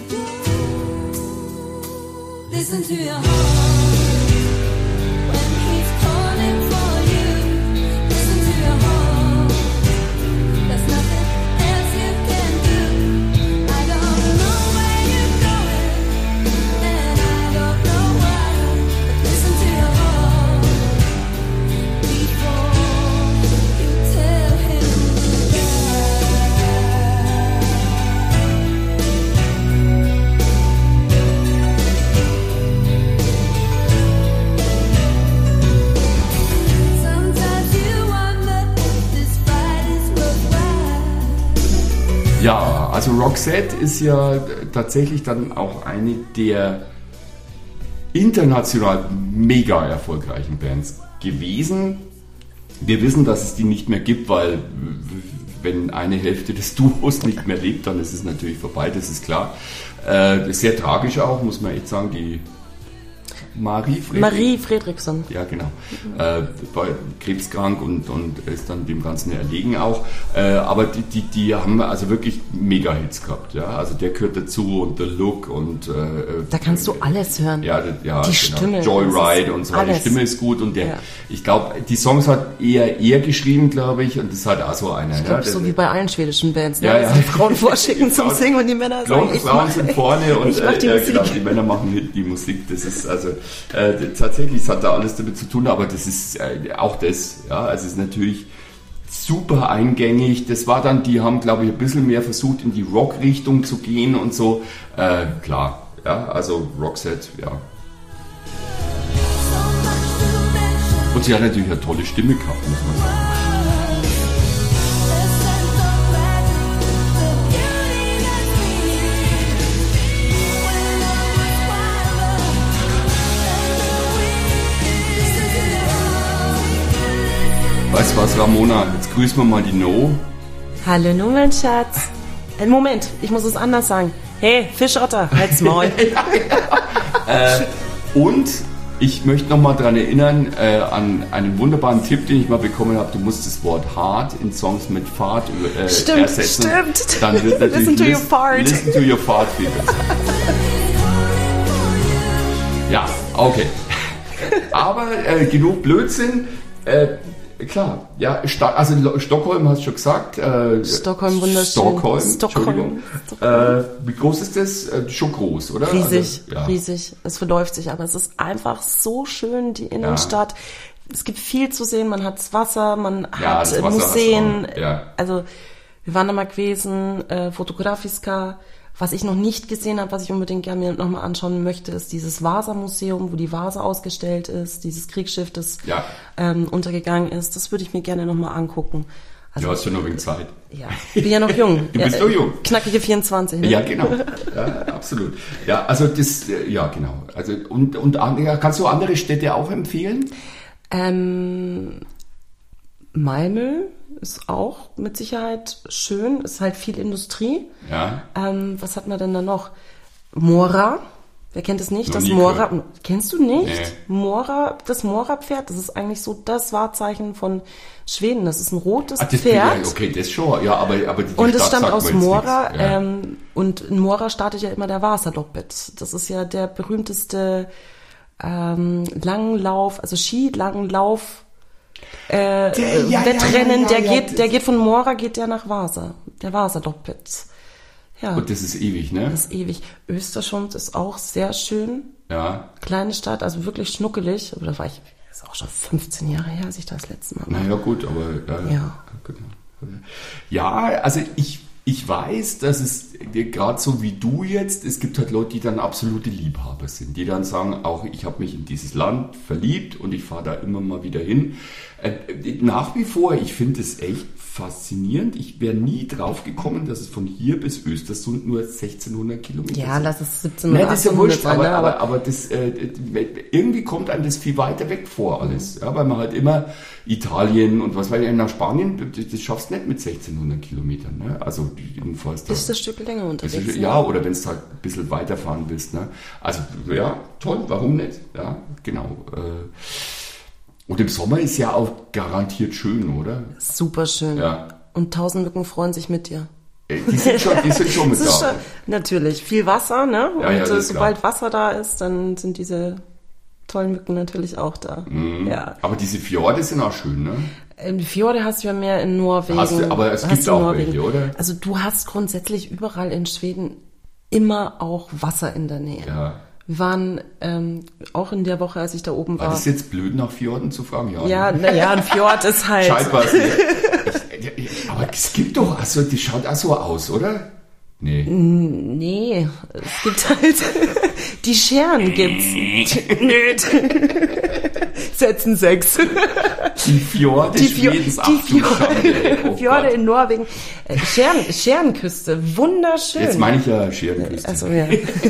dust. Listen to your heart when he's calling for you. Listen to your heart. There's nothing else you can do. I don't know where you're going, and I don't know why. But listen to your heart before you tell him goodbye. Sometimes you wonder if this fight is worthwhile. Ja, also Roxette ist ja tatsächlich dann auch eine der international mega erfolgreichen Bands gewesen. Wir wissen, dass es die nicht mehr gibt, weil wenn eine Hälfte des Duos nicht mehr lebt, dann ist es natürlich vorbei, das ist klar. Äh, sehr tragisch auch, muss man echt sagen, die Marie Friedrich. Marie Fredriksson. Ja, genau. Äh, war krebskrank und, und ist dann dem Ganzen erlegen auch. Äh, aber die, die, die haben also wirklich Mega-Hits gehabt. Ja? Also der gehört dazu und The Look und... Äh, Da kannst du alles hören. ja, das- ja, Die Stimme, Joyride das ist und so weiter. Die alles. Stimme ist gut und der, Ja. ich glaube, die Songs hat eher er geschrieben, glaube ich, und das hat auch so einer. Ich glaube, ja, so der- wie bei allen schwedischen Bands, ne? Ja, ja. Also die Frauen vorschicken zum Frauen- Singen und die Männer sagen, Frauen, ich Frauen mach, sind vorne und ich mach die äh, ja, Musik. genau, die Männer machen mit die Musik. Das ist also äh, tatsächlich, es hat da alles damit zu tun, aber das ist äh, auch das. Ja, also es ist natürlich super eingängig. Das war dann, die haben, glaube ich, ein bisschen mehr versucht, in die Rock-Richtung zu gehen und so. Äh, klar, ja, also Roxette, ja. So much to mention. Und sie hat natürlich eine tolle Stimme gehabt, muss man sagen. Listen, go back to the beauty that's me. When love was wilder than the wind. Listen to your heart. Weißt du was, Ramona? Jetzt grüßen wir mal die No. Hallo, nur mein Schatz. Äh, Moment, ich muss es anders sagen. Hey, Fischotter, halt's Maul. Und ich möchte nochmal daran erinnern, äh, an einen wunderbaren Tipp, den ich mal bekommen habe. Du musst das Wort hard in Songs mit Fahrt äh, Stimmt, ersetzen. stimmt. Dann wird natürlich Listen to your lis- fart. Listen to your fart viel besser. Ja, okay. Aber äh, genug Blödsinn. Äh, klar, ja, Sta- also Lo- Stockholm hast du schon gesagt. Äh, Stockholm, wunderschön. Stockholm, Stockholm. Entschuldigung. Äh, wie groß ist das? Äh, schon groß, oder? Riesig, Also, ja. riesig. Es verläuft sich, aber es ist einfach so schön, die Innenstadt. Es gibt viel zu sehen, man hat das Wasser, man Ja, hat das Wasser Museen. hast du auch, ja. Also wir waren da mal gewesen, äh, Fotografiska. Was ich noch nicht gesehen habe, was ich unbedingt gerne mir nochmal anschauen möchte, ist dieses Vasa-Museum, wo die Vasa ausgestellt ist, dieses Kriegsschiff, das Ja. ähm, untergegangen ist. Das würde ich mir gerne nochmal angucken. Also, Du hast ja noch wenig Zeit. ja, ich bin ja noch jung. Du bist ja, noch jung. Knackige vierundzwanzig. Ne? Ja, genau. Ja, absolut. Ja, also das, äh, ja, genau. Also und und an- ja, kannst du andere Städte auch empfehlen? Ähm, Malmö ist auch mit Sicherheit schön, ist halt viel Industrie. Ja. Ähm, was hat man denn da noch? Mora. Wer kennt es nicht? Noch Das nie Mora. gehört. Kennst du nicht? Nee. Mora, das Mora-Pferd, das ist eigentlich so das Wahrzeichen von Schweden. Das ist ein rotes Ah, das Pferd. ja, okay, das schon. Ja, aber aber die Und Stadt es stammt sagt aus mir jetzt Mora. nichts. Ja. Ähm, und in Mora startet ja immer der Vasa-Loppet. Das ist ja der berühmteste ähm, Langlauf, also Skilanglauf, äh, Der- ja, Wettrennen, ja, ja, der ja, geht, das- der geht von Mora, geht der nach Vasa, der Vasa-Doppitz. Ja, Und das ist ewig, ne? das ist ewig. Österschund ist auch sehr schön, Ja. kleine Stadt, also wirklich schnuckelig, aber da war ich, das ist auch schon fünfzehn Jahre her, als ich da das letzte Mal war. Naja, gut, aber äh, Ja. genau. Ja, also ich, ich weiß, dass es gerade so wie du jetzt, es gibt halt Leute, die dann absolute Liebhaber sind, die dann sagen, auch ich habe mich in dieses Land verliebt und ich fahre da immer mal wieder hin. Äh, nach wie vor, ich finde es echt faszinierend. Ich wäre nie drauf gekommen, dass es von hier bis Östersund nur sechzehnhundert Kilometer Ja, sind. lass es siebzehnhundert, Nein, das ist ja wurscht, sein, aber, ne, aber, aber das, äh, irgendwie kommt einem das viel weiter weg vor alles. Ja, weil man halt immer Italien und was weiß ich, nach Spanien, das, das schaffst du nicht mit sechzehnhundert Kilometern. Ne? Also jedenfalls da. bist du ein Stück länger Das unterwegs. ist, ne? ja, oder wenn du halt ein bisschen weiterfahren willst. Ne? Also ja, toll, warum nicht? Ja, genau. Äh, und im Sommer ist ja auch garantiert schön, oder? Super schön. Ja. Und tausend Mücken freuen sich mit dir. Äh, Die sind schon, die sind schon mit Das ist da. schon, natürlich, viel Wasser, ne? Ja, und ja, das äh, ist sobald klar. Wasser da ist, dann sind diese tollen Mücken natürlich auch da. Mhm. Ja. Aber diese Fjorde sind auch schön, ne? Ähm, Die Fjorde hast du ja mehr in Norwegen. Hast du- aber es Hast gibt du in auch Norwegen. welche, oder? Also du hast grundsätzlich überall in Schweden immer auch Wasser in der Nähe. Ja. Wir waren ähm, auch in der Woche, als ich da oben War war. das jetzt blöd, nach Fjorden zu fragen? Ja, Ja, ne? naja, ein Fjord ist halt. Scheinbar. ist nicht. Ich- ich- Aber es gibt doch, also die schaut auch so aus, oder? Nee. Nee, es gibt halt die Scheren gibt's. Nö. Setzen sechs. Die Fjorde Die, Fjor Schwedens, die ach du Fjorde, Schande, oh Fjorde Gott. in Norwegen. Äh, Scheren, Scherenküste, wunderschön. Jetzt meine ich ja Scherenküste. Also ja.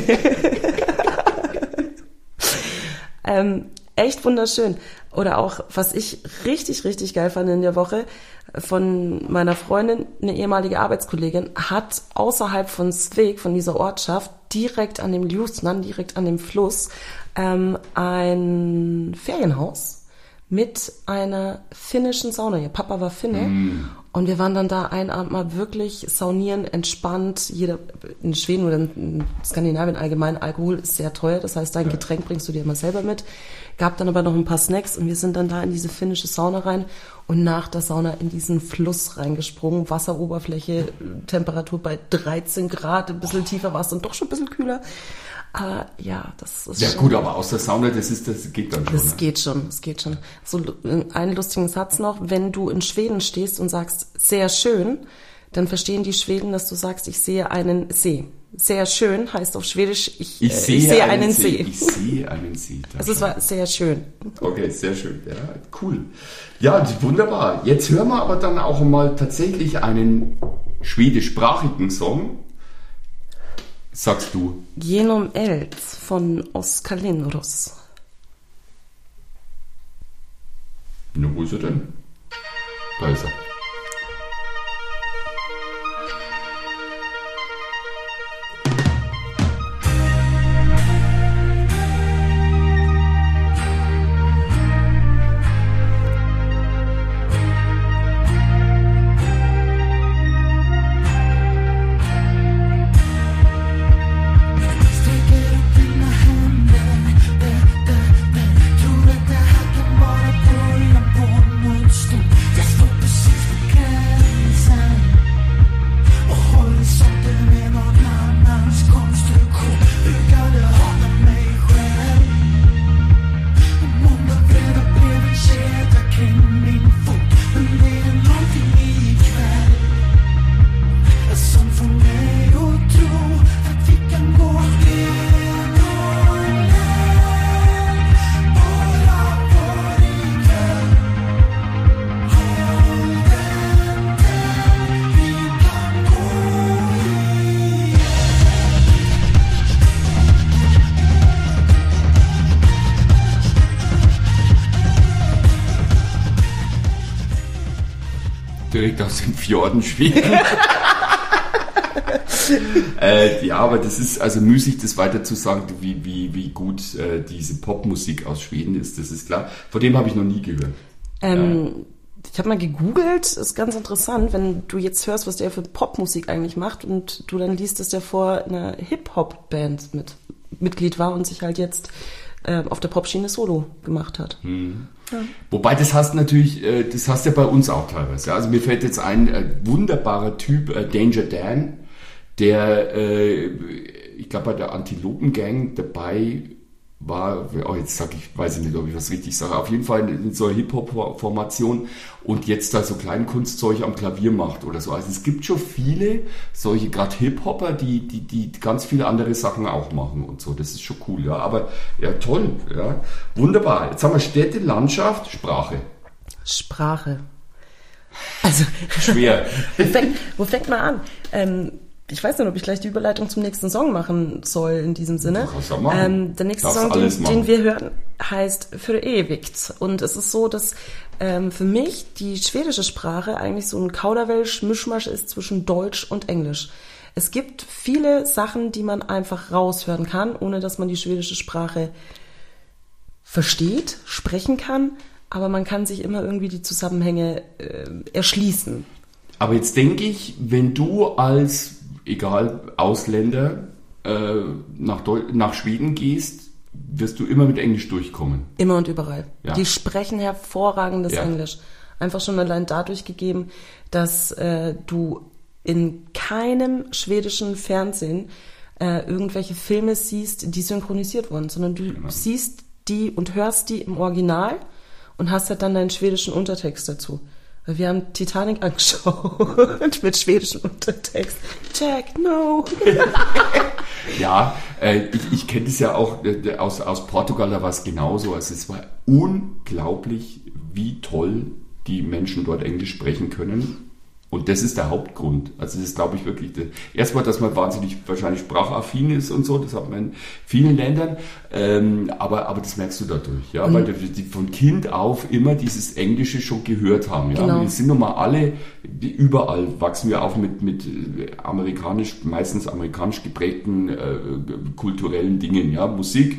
ähm, echt wunderschön. Oder auch, was ich richtig, richtig geil fand in der Woche, von meiner Freundin, eine ehemalige Arbeitskollegin, hat außerhalb von Sveg, von dieser Ortschaft, direkt an dem Ljusnan, direkt an dem Fluss, ähm, ein Ferienhaus mit einer finnischen Sauna. Ihr Papa war Finne. Und wir waren dann da einen Abend mal wirklich saunieren, entspannt. Jeder, in Schweden oder in Skandinavien allgemein, Alkohol ist sehr teuer. Das heißt, dein Getränk bringst du dir immer selber mit. Gab dann aber noch ein paar Snacks und wir sind dann da in diese finnische Sauna rein und nach der Sauna in diesen Fluss reingesprungen. Wasseroberfläche, Temperatur bei dreizehn Grad, ein bisschen tiefer war es dann doch schon ein bisschen kühler. Aber ja, das ist Ja schon... gut, aber aus der Sauna, das ist, das geht dann schon. Das ne? geht schon, das geht schon. So einen lustigen Satz noch, wenn du in Schweden stehst und sagst, sehr schön, dann verstehen die Schweden, dass du sagst, ich sehe einen See. Sehr schön heißt auf Schwedisch, ich, Ich äh, sehe, ich sehe einen, einen See. See. Ich sehe einen See. Da Also es war sehr schön. Okay, sehr schön. Ja, cool. Ja, wunderbar. Jetzt hören wir aber dann auch mal tatsächlich einen schwedischsprachigen Song. Sagst du? Genom eld von Oskar Lindros. Na, wo ist er denn? Da ist er. Sträcker upp dina händer. Tror att det här kan vara början på något stort. Jag står precis på gränsen. Och horisonten är någon annans konstruktion. Brukade hata mig själv. Och måndag, fredag blev en kedja kring min fot. Men det är någonting ikväll som får mig att tro att vi kan gå igenom det. Bara för ikväll. Håll den tänd, vi kan gå igen. Direkt aus den Fjorden Schweden. äh, ja, aber das ist also müßig, das weiter zu sagen, wie, wie, wie gut äh, diese Popmusik aus Schweden ist, das ist klar. Von dem habe ich noch nie gehört. Ähm, ich habe mal gegoogelt, ist ganz interessant, wenn du jetzt hörst, was der für Popmusik eigentlich macht und du dann liest, dass der vor einer Hip-Hop-Band mit, Mitglied war und sich halt jetzt äh, auf der Popschiene Solo gemacht hat. Hm. Ja. Wobei, das hast natürlich, äh, das hast du ja bei uns auch teilweise. Ja? Also mir fällt jetzt ein äh, wunderbarer Typ, äh, Danger Dan, der, äh, ich glaube, bei der Antilopen-Gang dabei war, oh, jetzt sag ich, weiß ich nicht, ob ich das richtig sage, auf jeden Fall in so einer Hip-Hop-Formation und jetzt da so Kleinkunstzeug am Klavier macht oder so. Also es gibt schon viele solche, gerade Hip-Hopper, die, die, die ganz viele andere Sachen auch machen und so. Das ist schon cool, ja. Aber ja, toll, ja. Wunderbar. Jetzt haben wir Städte, Landschaft, Sprache. Sprache. Also schwer. wo, fängt, wo fängt man an? Ähm, Ich weiß nicht, ob ich gleich die Überleitung zum nächsten Song machen soll in diesem Sinne. Ähm, der nächste Song, den, den wir hören, heißt Für ewigt. Und es ist so, dass ähm, für mich die schwedische Sprache eigentlich so ein Kauderwelsch-Mischmasch ist zwischen Deutsch und Englisch. Es gibt viele Sachen, die man einfach raushören kann, ohne dass man die schwedische Sprache versteht, sprechen kann. Aber man kann sich immer irgendwie die Zusammenhänge äh, erschließen. Aber jetzt denke ich, wenn du als egal, Ausländer äh, nach, Deu- nach Schweden gehst, wirst du immer mit Englisch durchkommen. Immer und überall. Ja. Die sprechen hervorragendes Ja. Englisch. Einfach schon allein dadurch gegeben, dass äh, du in keinem schwedischen Fernsehen äh, irgendwelche Filme siehst, die synchronisiert wurden, sondern du Genau. siehst die und hörst die im Original und hast halt dann deinen schwedischen Untertext dazu. Weil wir haben Titanic angeschaut mit schwedischem Untertext. Jack, no. Ja, äh, ich, ich kenne das ja auch äh, aus, aus Portugal, da war es genauso. Also es war unglaublich, wie toll die Menschen dort Englisch sprechen können. Und das ist der Hauptgrund. Also das ist, glaube ich, wirklich der, erstmal, dass man wahnsinnig wahrscheinlich sprachaffin ist und so, das hat man in vielen Ländern, ähm, aber, aber das merkst du dadurch, ja, Mhm. weil die, die von Kind auf immer dieses Englische schon gehört haben. Ja? Genau. Wir sind nun mal alle, die, überall wachsen wir auf mit, mit amerikanisch, meistens amerikanisch geprägten äh, kulturellen Dingen, ja, Musik,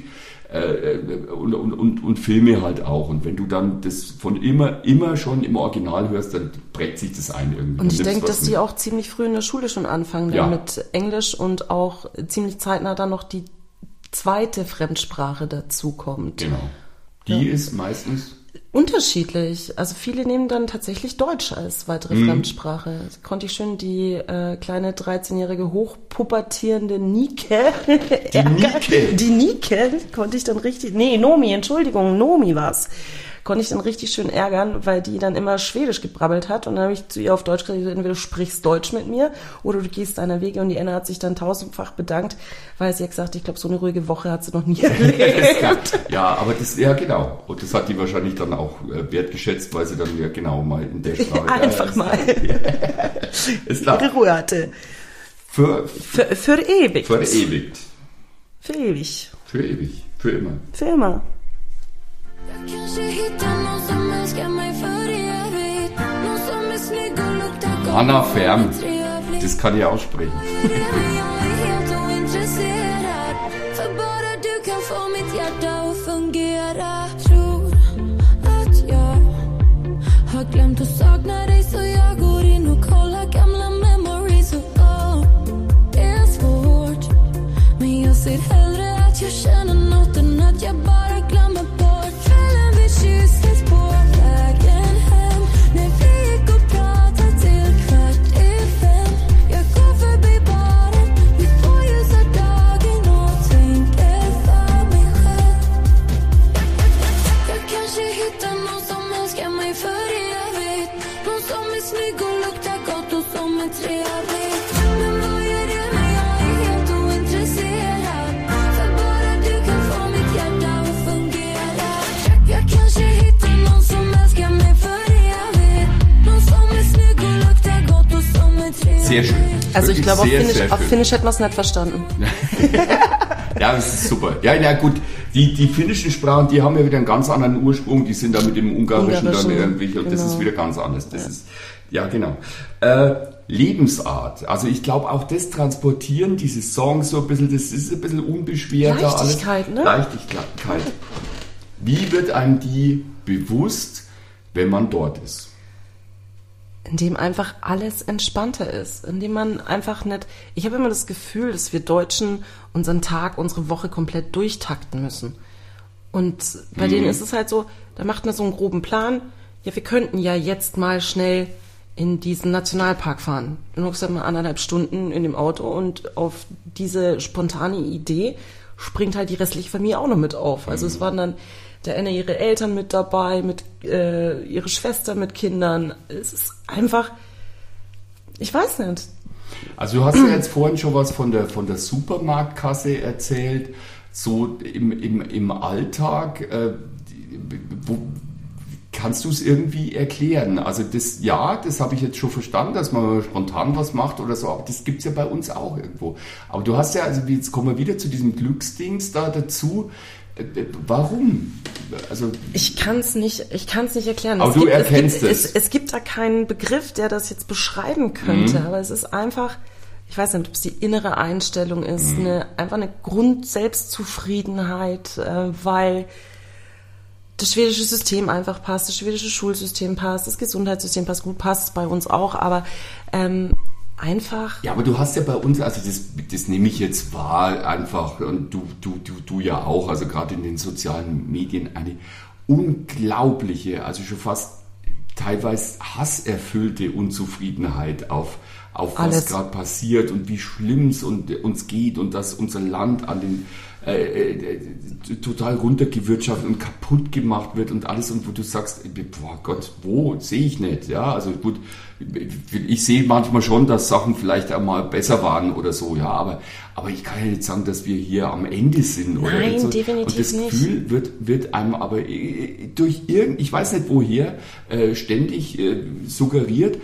Und, und, und, und Filme halt auch. Und wenn du dann das von immer, immer schon im Original hörst, dann prägt sich das ein irgendwie. Und ich Dann nimmst denke, du was dass die mit. auch ziemlich früh in der Schule schon anfangen Ja. dann mit Englisch und auch ziemlich zeitnah dann noch die zweite Fremdsprache dazu kommt. Genau. Die ist meistens... Unterschiedlich. Also viele nehmen dann tatsächlich Deutsch als weitere Mhm. Fremdsprache. Da konnte ich schön die äh, kleine dreizehnjährige hochpubertierende Nike Die Nike. Die Nike konnte ich dann richtig... Nee, Nomi, Entschuldigung, Nomi war's. Konnte ich dann richtig schön ärgern, weil die dann immer Schwedisch gebrabbelt hat. Und dann habe ich zu ihr auf Deutsch gesagt, entweder du sprichst Deutsch mit mir oder du gehst deiner Wege. Und die Anna hat sich dann tausendfach bedankt, weil sie hat gesagt, ich glaube, so eine ruhige Woche hat sie noch nie erlebt. Ja, aber das, ja genau. Und das hat die wahrscheinlich dann auch äh, wertgeschätzt, weil sie dann ja genau mal in der Sprache... Einfach ja, mal ist klar. ihre Ruhe hatte. Für, Für, für ewig. verewigt. Für ewig. Für ewig. Für immer. För immer. Jag kanske hittar någon som älskar mig för evigt. Någon som är snygg och luktar gott. Hanna och Färm. trevlig. Das kann ich aussprechen. Men jag är helt ointresserad. För bara du kan få mitt hjärta att fungera. Tror att jag har glömt att sakna dig, så jag går in och kollar gamla memories. Och oh, det är svårt, men jag ser hellre att jag känner något än att jag bara glömmer bort. Kvällen vi kysstes på vägen hem, när vi gick och pratade till kvart i fem. Jag går förbi baren vid tvåljusa dagen och tänker för mig själv. Jag kanske hittar någon som älskar mig för evigt. Någon som är snygg och luktar gott och som är trevlig. Men vad gör det när jag är helt ointresserad? För bara du kan få mitt hjärta att fungera. Jag kanske hittar någon som älskar mig för evigt. Någon som är snygg och luktar gott och som är trevlig. Sehr schön. Also ich Wirklich glaube, auf sehr, Finnisch, sehr auf schön. Finnisch hätten wir es nicht verstanden. Ja, das ist super. Ja, ja, gut. Die, die finnischen Sprachen, die haben ja wieder einen ganz anderen Ursprung. Die sind da mit dem Ungarischen, Ungarischen, dann irgendwie, und das genau. ist wieder ganz anders. Das ist, ja, genau. Äh, Lebensart. Also ich glaube, auch das Transportieren, diese Songs so ein bisschen, das ist ein bisschen unbeschwerter. Leichtigkeit, alles. ne? Leichtigkeit. Wie wird einem die bewusst, wenn man dort ist? In dem einfach alles entspannter ist, in dem man einfach nicht, ich habe immer das Gefühl, dass wir Deutschen unseren Tag, unsere Woche komplett durchtakten müssen. Und bei denen ist es halt so, da macht man so einen groben Plan. Ja, wir könnten ja jetzt mal schnell in diesen Nationalpark fahren. Dann hockst du halt mal anderthalb Stunden in dem Auto und auf diese spontane Idee springt halt die restliche Familie auch noch mit auf. Also es waren dann der eine ihre Eltern mit dabei, mit äh, ihre Schwester mit Kindern. Es ist einfach, ich weiß nicht. Also du hast ja jetzt vorhin schon was von der, von der Supermarktkasse erzählt. So im, im, im Alltag, äh, wo, kannst du es irgendwie erklären? Also das, ja, das habe ich jetzt schon verstanden, dass man spontan was macht oder so, aber das gibt es ja bei uns auch irgendwo. Aber du hast ja, also jetzt kommen wir wieder zu diesem Glücksdings da dazu. Äh, warum? Also ich kann es nicht, ich kann es nicht erklären. Aber es du gibt, erkennst es. Gibt, es. es. Es gibt da keinen Begriff, der das jetzt beschreiben könnte, Mhm. aber es ist einfach, ich weiß nicht, ob es die innere Einstellung ist, eine, einfach eine Grund-Selbstzufriedenheit, äh, weil das schwedische System einfach passt, das schwedische Schulsystem passt, das Gesundheitssystem passt, gut passt bei uns auch, aber ähm, einfach... Ja, aber du hast ja bei uns, also das, das nehme ich jetzt wahr einfach und du, du, du, du ja auch, also gerade in den sozialen Medien eine unglaubliche, also schon fast teilweise hasserfüllte Unzufriedenheit auf auf was Alles. gerade passiert und wie schlimm es uns geht und dass unser Land an den äh, äh, total runtergewirtschaftet und kaputt gemacht wird und alles und wo du sagst, boah Gott, wo, sehe ich nicht, ja, also gut, ich sehe manchmal schon, dass Sachen vielleicht einmal besser waren oder so, ja, aber, aber ich kann ja nicht sagen, dass wir hier am Ende sind oder Nein, so. definitiv und das nicht. Gefühl wird, wird einem aber durch irgend, ich weiß nicht woher, äh, ständig äh, suggeriert.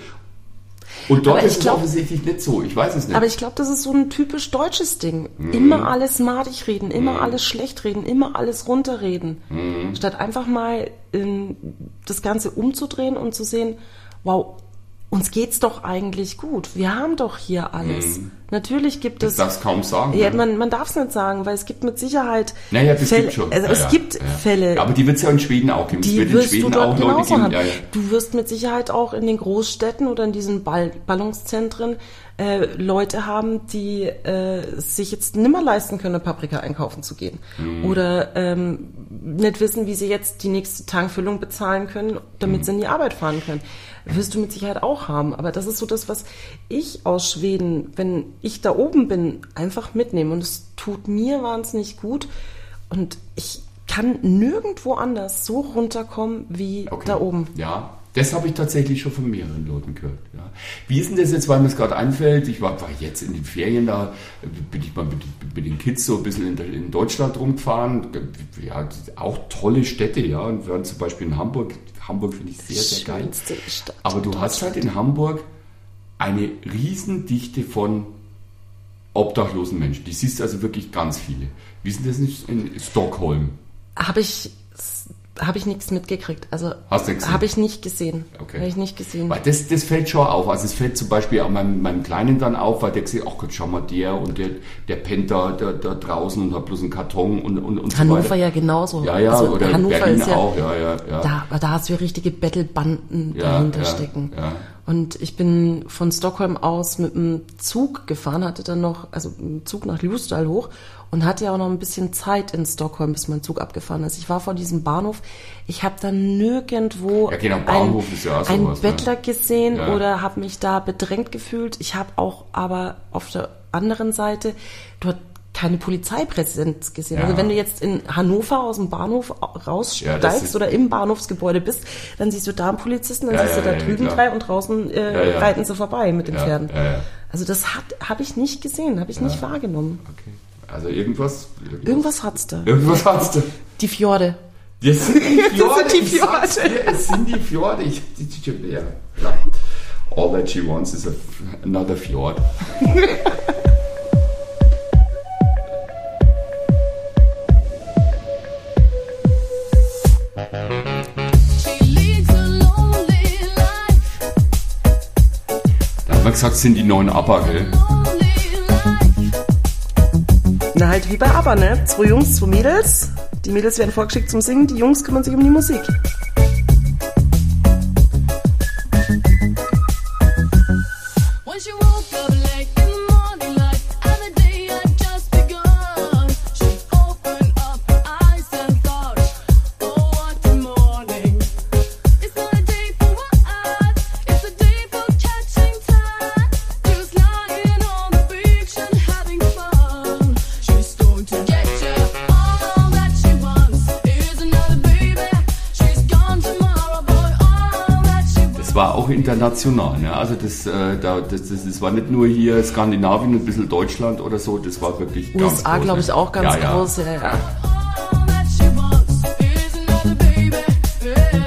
Und dort Aber ich ist es glaub- offensichtlich nicht so. Ich weiß es nicht. Aber ich glaube, das ist so ein typisch deutsches Ding. Immer alles madig reden, immer alles schlecht reden, immer alles runterreden. Statt einfach mal ähm, das Ganze umzudrehen und zu sehen, wow, uns geht's doch eigentlich gut. Wir haben doch hier alles. Natürlich gibt das es... darfst kaum sagen. Ja, ne? man, man darf es nicht sagen, weil es gibt mit Sicherheit Naja, das Fälle, gibt schon. also Ja, es ja, gibt ja. Fälle, Ja, aber die wird es ja in Schweden auch geben. Es die wird in wirst Schweden du dort auch Leute genauso geben. haben. Ja, ja. Du wirst mit Sicherheit auch in den Großstädten oder in diesen Ball Ballungszentren äh, Leute haben, die äh, sich jetzt nimmer leisten können, eine Paprika einkaufen zu gehen. Mhm. Oder ähm, nicht wissen, wie sie jetzt die nächste Tankfüllung bezahlen können, damit Mhm. sie in die Arbeit fahren können. Wirst du mit Sicherheit auch haben. Aber das ist so das, was ich aus Schweden, wenn ich da oben bin, einfach mitnehme. Und es tut mir wahnsinnig gut. Und ich kann nirgendwo anders so runterkommen wie Okay. da oben. Ja, das habe ich tatsächlich schon von mehreren Leuten gehört. Ja. Wie ist denn das jetzt, weil mir es gerade einfällt? Ich war, war jetzt in den Ferien da, bin ich mal mit, mit den Kids so ein bisschen in, der- in Deutschland rumgefahren. Ja, auch tolle Städte, ja. Und wir waren zum Beispiel in Hamburg. Hamburg finde ich sehr, sehr geil. Schönste Stadt Aber du hast halt in Hamburg eine Riesendichte von obdachlosen Menschen. Die siehst du also wirklich ganz viele. Wie ist denn das nicht in Stockholm? Habe ich, habe ich nichts mitgekriegt. Also Hast du nicht gesehen? habe ich nicht gesehen. Okay. Habe ich nicht gesehen. Weil das, das fällt schon auf. Also es fällt zum Beispiel auch meinem, meinem Kleinen dann auf, weil der gesagt, ach Gott, schau mal, der und der, der pennt da, da, da draußen und hat bloß einen Karton und, und, und so Hannover weiter. ja genauso. Ja, ja, Also oder Hannover Berlin ist ja, auch, ja, ja, ja. Da, aber da hast du ja richtige Bettelbanden Ja, dahinter ja, stecken. ja. Und ich bin von Stockholm aus mit dem Zug gefahren, hatte dann noch, also mit dem Zug nach Ljusdal hoch und hatte ja auch noch ein bisschen Zeit in Stockholm, bis mein Zug abgefahren ist. Ich war vor diesem Bahnhof, ich habe da nirgendwo Ja, genau, Bahnhof einen, ist ja auch einen sowas, ne? Bettler gesehen Ja. oder habe mich da bedrängt gefühlt. Ich habe auch aber auf der anderen Seite dort keine Polizeipräsenz gesehen. Ja. Also wenn du jetzt in Hannover aus dem Bahnhof Ja, das raussteigst ist- oder im Bahnhofsgebäude bist, dann siehst du da einen Polizisten, dann Ja, siehst ja, du da ja, drüben klar. drei und draußen äh, Ja, ja. reiten sie vorbei mit den Ja, Pferden. ja, ja. Also das habe ich nicht gesehen, habe ich nicht wahrgenommen. Okay. Also irgendwas. Irgendwas, Irgendwas hat's da. irgendwas hast du. Die Fjorde. Das sind die Fjorde. Das sind die ich sag's Fjorde. dir, es sind die Fjorde. Ich, ich, ich, ja, klar. All that she wants is a, another fjord. She leads a lonely life, Da haben wir gesagt, es sind die neuen ABBA, gell? lonely life. Na halt wie bei ABBA, ne? Zwei Jungs, zwei Mädels. Die Mädels werden vorgeschickt zum Singen, die Jungs kümmern sich um die Musik. When she woke up late in the morning light, and the day had just begun, she opened up her eyes and thought auch international. Ne? Also das, äh, da, das, das, das war nicht nur hier Skandinavien, ein bisschen Deutschland oder so, das war wirklich ganz U S A, groß, glaube ne? ich, auch ganz ja, ja. groß. Ja, ja. All that she wants is another baby. Yeah.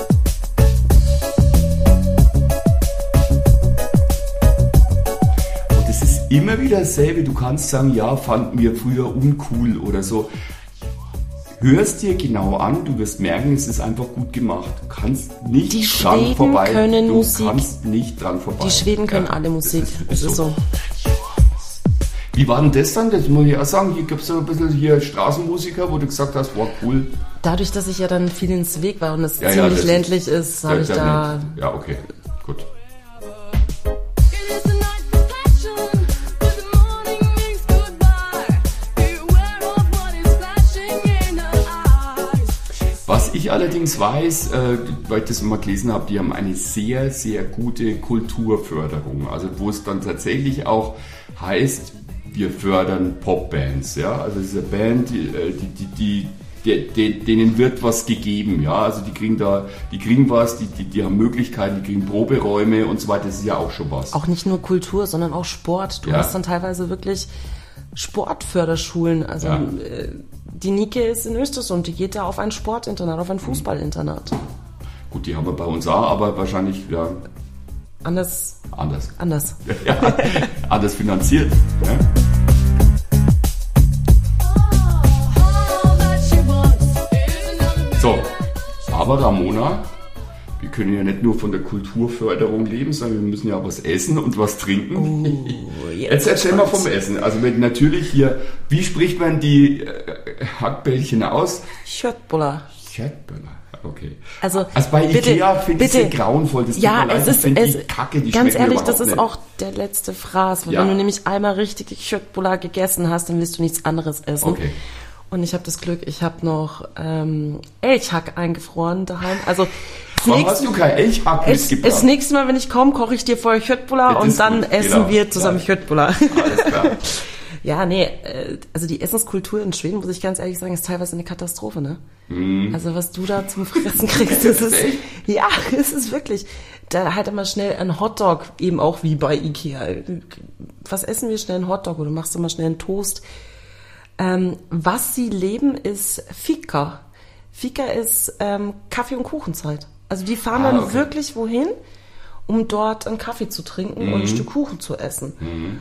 Und es ist immer wieder dasselbe. Du kannst sagen, ja, fanden wir früher uncool oder so. Hörst dir genau an, du wirst merken, es ist einfach gut gemacht. Du kannst nicht Die dran Schweden vorbei. können du Musik. kannst nicht dran vorbei. Die Schweden können Ja, alle Musik. Das Das ist so. Wie war denn das dann? Das muss ich auch sagen. Hier gibt es so ein bisschen hier Straßenmusiker, wo du gesagt hast, wow, cool. Dadurch, dass ich ja dann viel ins Weg war und es Ja, ja, ziemlich das ist- ländlich ist, habe ich Ja, da... nicht. Ja, okay, gut. It is the night for passion, but the morning means goodbye. Beware of what is flashing in her eyes. Was ich allerdings weiß, äh, weil ich das mal gelesen habe, die haben eine sehr, sehr gute Kulturförderung. Also wo es dann tatsächlich auch heißt, wir fördern Popbands. Ja? Also diese Band, die, äh, die, die, die, die, denen wird was gegeben. Ja? Also die kriegen da, die kriegen was, die, die, die haben Möglichkeiten, die kriegen Proberäume und so weiter. Das ist ja auch schon was. Auch nicht nur Kultur, sondern auch Sport. Du Ja. hast dann teilweise wirklich Sportförderschulen. Also Ja. äh, die Nike ist in Östersund, die geht da auf ein Sportinternat, auf ein Fußballinternat. Gut, die haben wir bei uns auch, aber wahrscheinlich ja, Anders, anders. anders. Ja, anders finanziert. Ja? All that she wants is another So, aber Ramona, wir können ja nicht nur von der Kulturförderung leben, sondern wir müssen ja auch was essen und was trinken. Jetzt erzähl mal vom Essen. Also wenn natürlich hier, wie spricht man die äh, Hackbällchen aus? Schöttbuller. Schöttböller. Okay. Also, Also bei bitte, Ikea finde ich bitte. sie grauenvoll. Das tut Ja, mir leid, es ich ist, finde es, die Kacke, die ganz schmecken ehrlich, mir das ist überhaupt auch der letzte Fraß. Weil Ja. wenn du nämlich einmal richtig Schöttbuller gegessen hast, dann willst du nichts anderes essen. Okay. Und ich habe das Glück, ich habe noch ähm, Elchhack eingefroren daheim. Also das Warum hast du kein Elchhack es, mitgebracht? das nächste Mal, wenn ich komme, koche ich dir vorher Schöttbuller Ja, das und ist dann gut, essen genau. wir zusammen Ja. Schöttbuller. Alles klar. Ja, nee, äh, also die Essenskultur in Schweden, muss ich ganz ehrlich sagen, ist teilweise eine Katastrophe, ne? Also was du da zum Fressen kriegst, das ist, Echt? ja, es ist wirklich, da halt immer schnell ein Hotdog, eben auch wie bei Ikea. Was essen wir schnell? Ein Hotdog oder machst du mal schnell einen Toast? Ähm, was sie leben, ist Fika. Fika ist ähm, Kaffee- und Kuchenzeit. Also die fahren Ah, dann okay. wirklich wohin, um dort einen Kaffee zu trinken und ein Stück Kuchen zu essen.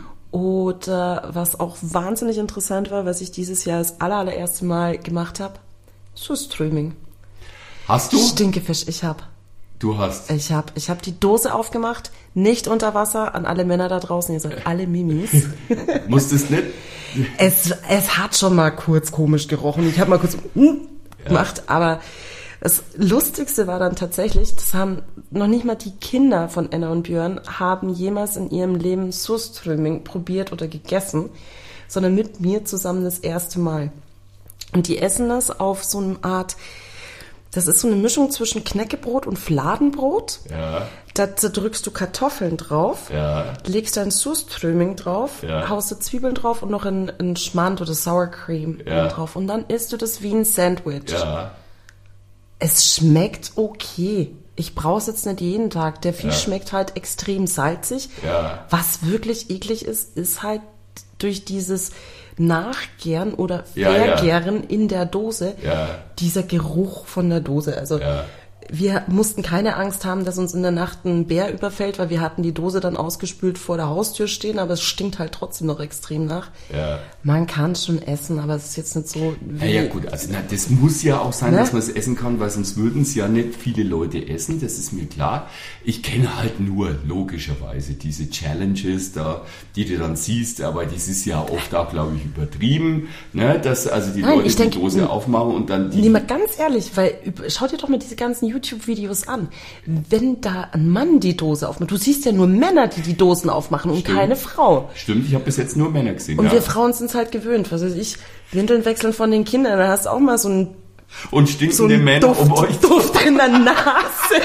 Oder was auch wahnsinnig interessant war, was ich dieses Jahr das aller, allererste Mal gemacht habe, Streaming. Hast du? Stinkefisch, ich hab. Du hast. Ich hab, ich hab die Dose aufgemacht, nicht unter Wasser, an alle Männer da draußen, ihr seid alle Mimis. Musstest nicht? es, es hat schon mal kurz komisch gerochen. Ich habe mal kurz hm, gemacht, aber das Lustigste war dann tatsächlich, das haben noch nicht mal die Kinder von Enna und Björn haben jemals in ihrem Leben Surströmming probiert oder gegessen, sondern mit mir zusammen das erste Mal. Und die essen das auf so eine Art, das ist so eine Mischung zwischen Knäckebrot und Fladenbrot. Ja, Da drückst du Kartoffeln drauf, ja. legst dann Surströmming drauf, Ja. haust du Zwiebeln drauf und noch ein, ein Schmand oder Sour Cream Ja. drauf. Und dann isst du das wie ein Sandwich. Ja. Es schmeckt okay. Ich brauch's jetzt nicht jeden Tag. Der Fisch Ja. schmeckt halt extrem salzig. Ja. Was wirklich eklig ist, ist halt durch dieses Nachgären oder Ja, ja. Vergären in der Dose Ja. dieser Geruch von der Dose. Also Ja. wir mussten keine Angst haben, dass uns in der Nacht ein Bär überfällt, weil wir hatten die Dose dann ausgespült vor der Haustür stehen, aber es stinkt halt trotzdem noch extrem nach. Ja. Man kann schon essen, aber es ist jetzt nicht so wie... Ja, ja, gut, also na, das muss ja auch sein, Ne? dass man es essen kann, weil sonst würden es ja nicht viele Leute essen, das ist mir klar. Ich kenne halt nur logischerweise diese Challenges da, die du dann siehst, aber das ist ja oft auch, glaube ich, übertrieben, ne? Dass also die Nein, Leute ich denk, die Dose aufmachen und dann die... Nee, mal ganz ehrlich, weil üb- schau dir doch mal diese ganzen YouTube-Videos an. Wenn da ein Mann die Dose aufmacht, du siehst ja nur Männer, die die Dosen aufmachen und Stimmt. keine Frau. Stimmt, ich habe bis jetzt nur Männer gesehen. Und ja. wir Frauen sind es halt gewöhnt. Was weiß ich, Windeln wechseln von den Kindern, da hast du auch mal so einen, Und so stinkende einen Männer Duft, um euch. Duft in der Nase.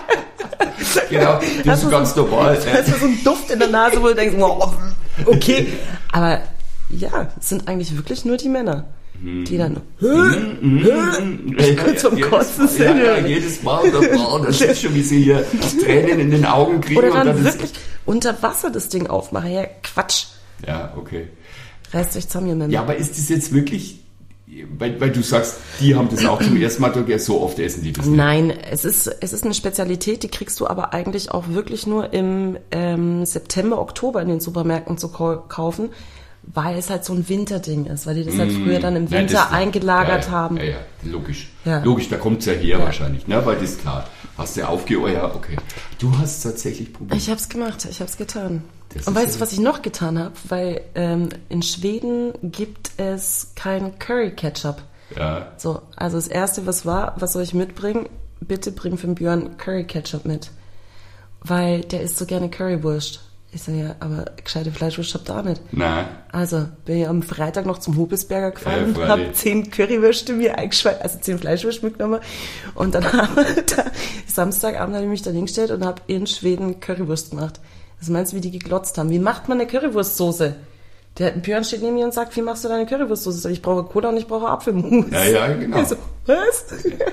Genau, das Hast ist du ganz so- normal. Da ist so ein Duft in der Nase, wo du denkst, wow, okay. Aber ja, es sind eigentlich wirklich nur die Männer. die dann Zum Kotzen sind. Ja, ja, jedes Mal, da, oh, das ist schon, wie sie hier Tränen in den Augen kriegen. oder und dann dann wirklich unter Wasser das Ding aufmachen. Ja, Quatsch. Ist, ja, okay. Reißt euch zusammen, ihr Männer. Ja, aber ist das jetzt wirklich, weil, weil du sagst, die haben das auch zum ersten Mal durch, so oft essen die das nicht. Nein, es ist, es ist eine Spezialität, die kriegst du aber eigentlich auch wirklich nur im ähm, September, Oktober in den Supermärkten zu kau- kaufen, weil es halt so ein Winterding ist, weil die das halt früher dann im Nein, Winter das- eingelagert ja, ja, haben. Ja, ja, logisch. Ja. Logisch, da kommt's ja her Ja. wahrscheinlich, ne? Weil das ist klar. Hast du aufgehört, ja, okay. Du hast es tatsächlich probiert. Ich hab's gemacht, ich hab's getan. Das Und ist weißt du, ja- was ich noch getan habe? Weil ähm, in Schweden gibt es kein Curry-Ketchup. Ja. So, also das Erste, was war, was soll ich mitbringen? Bitte bring für den Björn Curry-Ketchup mit. Weil der isst so gerne Currywurst. Ich sage, ja, aber gescheite Fleischwurst habt ihr auch nicht. Nein. Also bin ich am Freitag noch zum Hubesberger gefahren Ja, und freilich. habe zehn Currywürste mir eingeschweißt, also zehn Fleischwürste mitgenommen. Und dann haben wir da, Samstagabend habe ich mich dann hingestellt und habe in Schweden Currywurst gemacht. Was meinst du, wie die geglotzt haben? Wie macht man eine Currywurstsoße? Der Björn steht neben mir und sagt, wie machst du deine Currywurstsoße? Ich sage, ich brauche Cola und ich brauche Apfelmus. Ja, ja, genau. Ich so, was?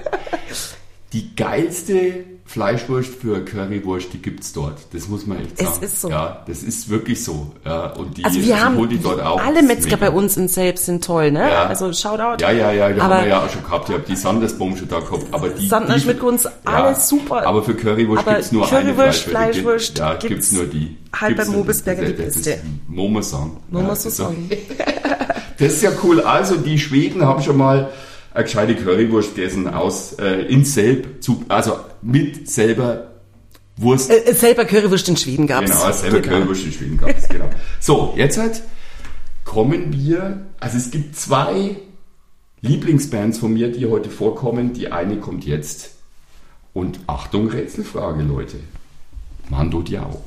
Die geilste Fleischwurst für Currywurst, die gibt's dort. Das muss man echt Es sagen. ist so. Ja, das ist wirklich so. Ja, und die, Also ich wir haben, hol die dort auch. alle Das ist Metzger mega. bei uns in Selbst sind toll, ne? Ja. Also Shoutout. Ja, ja, ja, da Aber haben wir ja auch schon gehabt. Ich habe die Sandersbaum schon da gehabt. Aber die, Sandner, die Schmidtgunst, alles super. Aber für Currywurst Aber gibt's nur Currywurst, eine Fleischwurst Ja, gibt's gibt's nur die. halt Gibt's beim nur Hubesberger die das ist- beste. Muss man sagen. Muss Ja, man so das ist auch- sagen. Das ist ja cool. Also die Schweden haben schon mal eine gescheite Currywurst gegessen aus äh, in Selb, zu, also mit selber Wurst. Äh, selber Currywurst in Schweden gab's. Genau, selber Genau. Currywurst in Schweden gab es, genau. So, jetzt halt kommen wir, also es gibt zwei Lieblingsbands von mir, die heute vorkommen. Die eine kommt jetzt. Und Achtung, Rätselfrage, Leute. Mando Diao.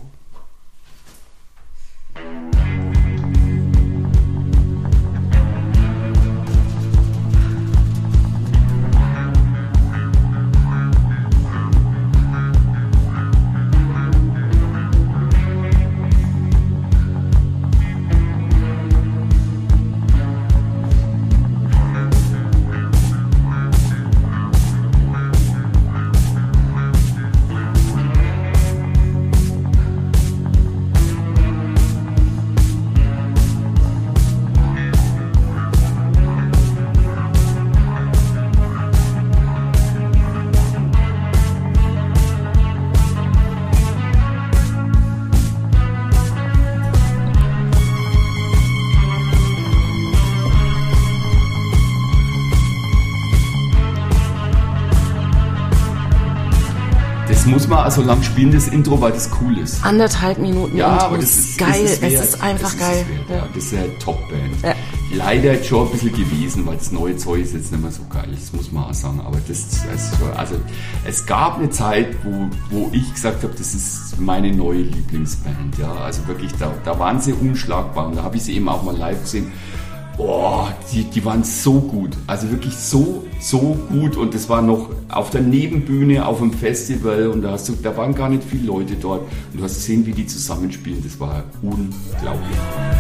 Das muss man also lang spielen, das Intro, weil das cool ist. Anderthalb Minuten Ja, Intro. aber das ist geil. Das ist wert. es ist einfach das geil. Ist es wert, ja. Das ist eine Top-Band. Ja. Leider jetzt schon ein bisschen gewesen, weil das neue Zeug ist jetzt nicht mehr so geil, das muss man auch sagen. Aber das, das also es gab eine Zeit, wo, wo ich gesagt habe, das ist meine neue Lieblingsband. Ja, also wirklich, da, da waren sie unschlagbar und da habe ich sie eben auch mal live gesehen. Boah, die, die waren so gut. Also wirklich so, so gut. Und das war noch auf der Nebenbühne auf dem Festival und da, hast du, da waren gar nicht viele Leute dort. Und du hast gesehen, wie die zusammenspielen. Das war unglaublich.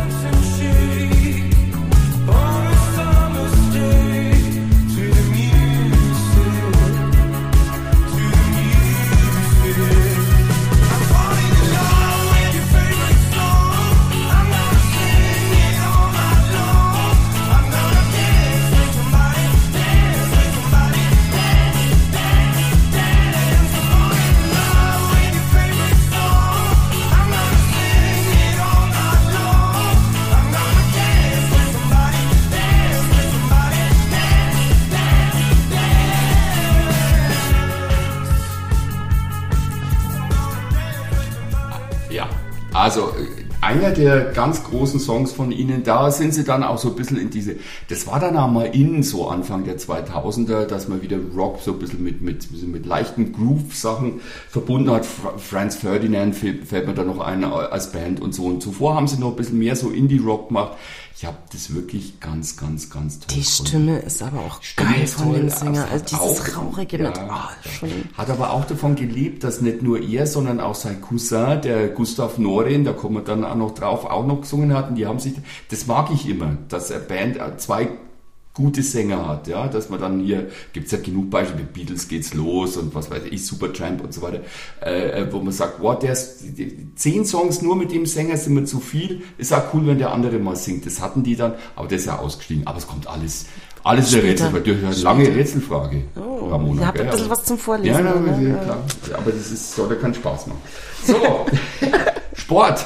Ja, also äh, einer der ganz großen Songs von ihnen, da sind sie dann auch so ein bisschen in diese, das war dann auch mal innen so Anfang der zweitausender, dass man wieder Rock so ein bisschen mit, mit, mit leichten Groove-Sachen verbunden hat. Fra- Franz Ferdinand fällt, fällt mir da noch ein als Band und so. Und zuvor haben sie noch ein bisschen mehr so Indie-Rock gemacht. Ich habe das wirklich ganz, ganz, ganz toll Die gefunden. Stimme ist aber auch Stimme geil ist von toll, dem Sänger. aber Also dieses auch- Traurige ja, mit, oh, schon. Hat aber auch davon gelebt, dass nicht nur er, sondern auch sein Cousin, der Gustav Norin, da kommen wir dann auch noch drauf, auch noch gesungen hat. Und die haben sich, das mag ich immer, dass eine Band, zwei gute Sänger hat, ja, dass man dann hier, gibt's ja genug Beispiele, mit Beatles geht's los und was weiß ich, Supertramp und so weiter, äh, wo man sagt, wow, der ist, die, die, zehn Songs nur mit dem Sänger sind mir zu viel, ist auch cool, wenn der andere mal singt, das hatten die dann, aber der ist ja ausgestiegen, aber es kommt alles, alles eine Rätsel, weil du eine lange Rätselfrage, Oh, Ramona. ihr habt gell? ein bisschen was zum Vorlesen. Ja, na, ne? ja, klar, aber das ist, soll ja keinen Spaß machen. So, Sport.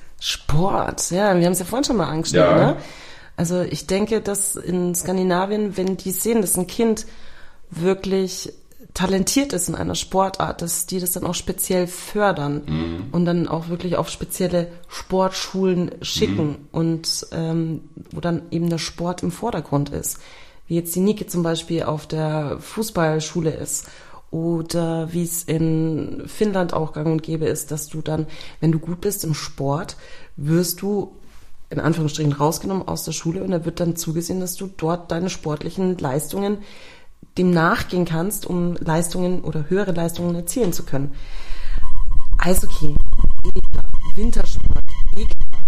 Sport, ja, wir haben es ja vorhin schon mal angeschnitten, Ja. ne? Also ich denke, dass in Skandinavien, wenn die sehen, dass ein Kind wirklich talentiert ist in einer Sportart, dass die das dann auch speziell fördern Mhm. und dann auch wirklich auf spezielle Sportschulen schicken Mhm. und ähm, wo dann eben der Sport im Vordergrund ist. Wie jetzt die Nike zum Beispiel auf der Fußballschule ist. Oder wie es in Finnland auch gang und gäbe ist, dass du dann, wenn du gut bist im Sport, wirst du in Anführungsstrichen rausgenommen aus der Schule und da wird dann zugesehen, dass du dort deine sportlichen Leistungen dem nachgehen kannst, um Leistungen oder höhere Leistungen erzielen zu können. Eishockey, Eklar, Wintersport, Eklar.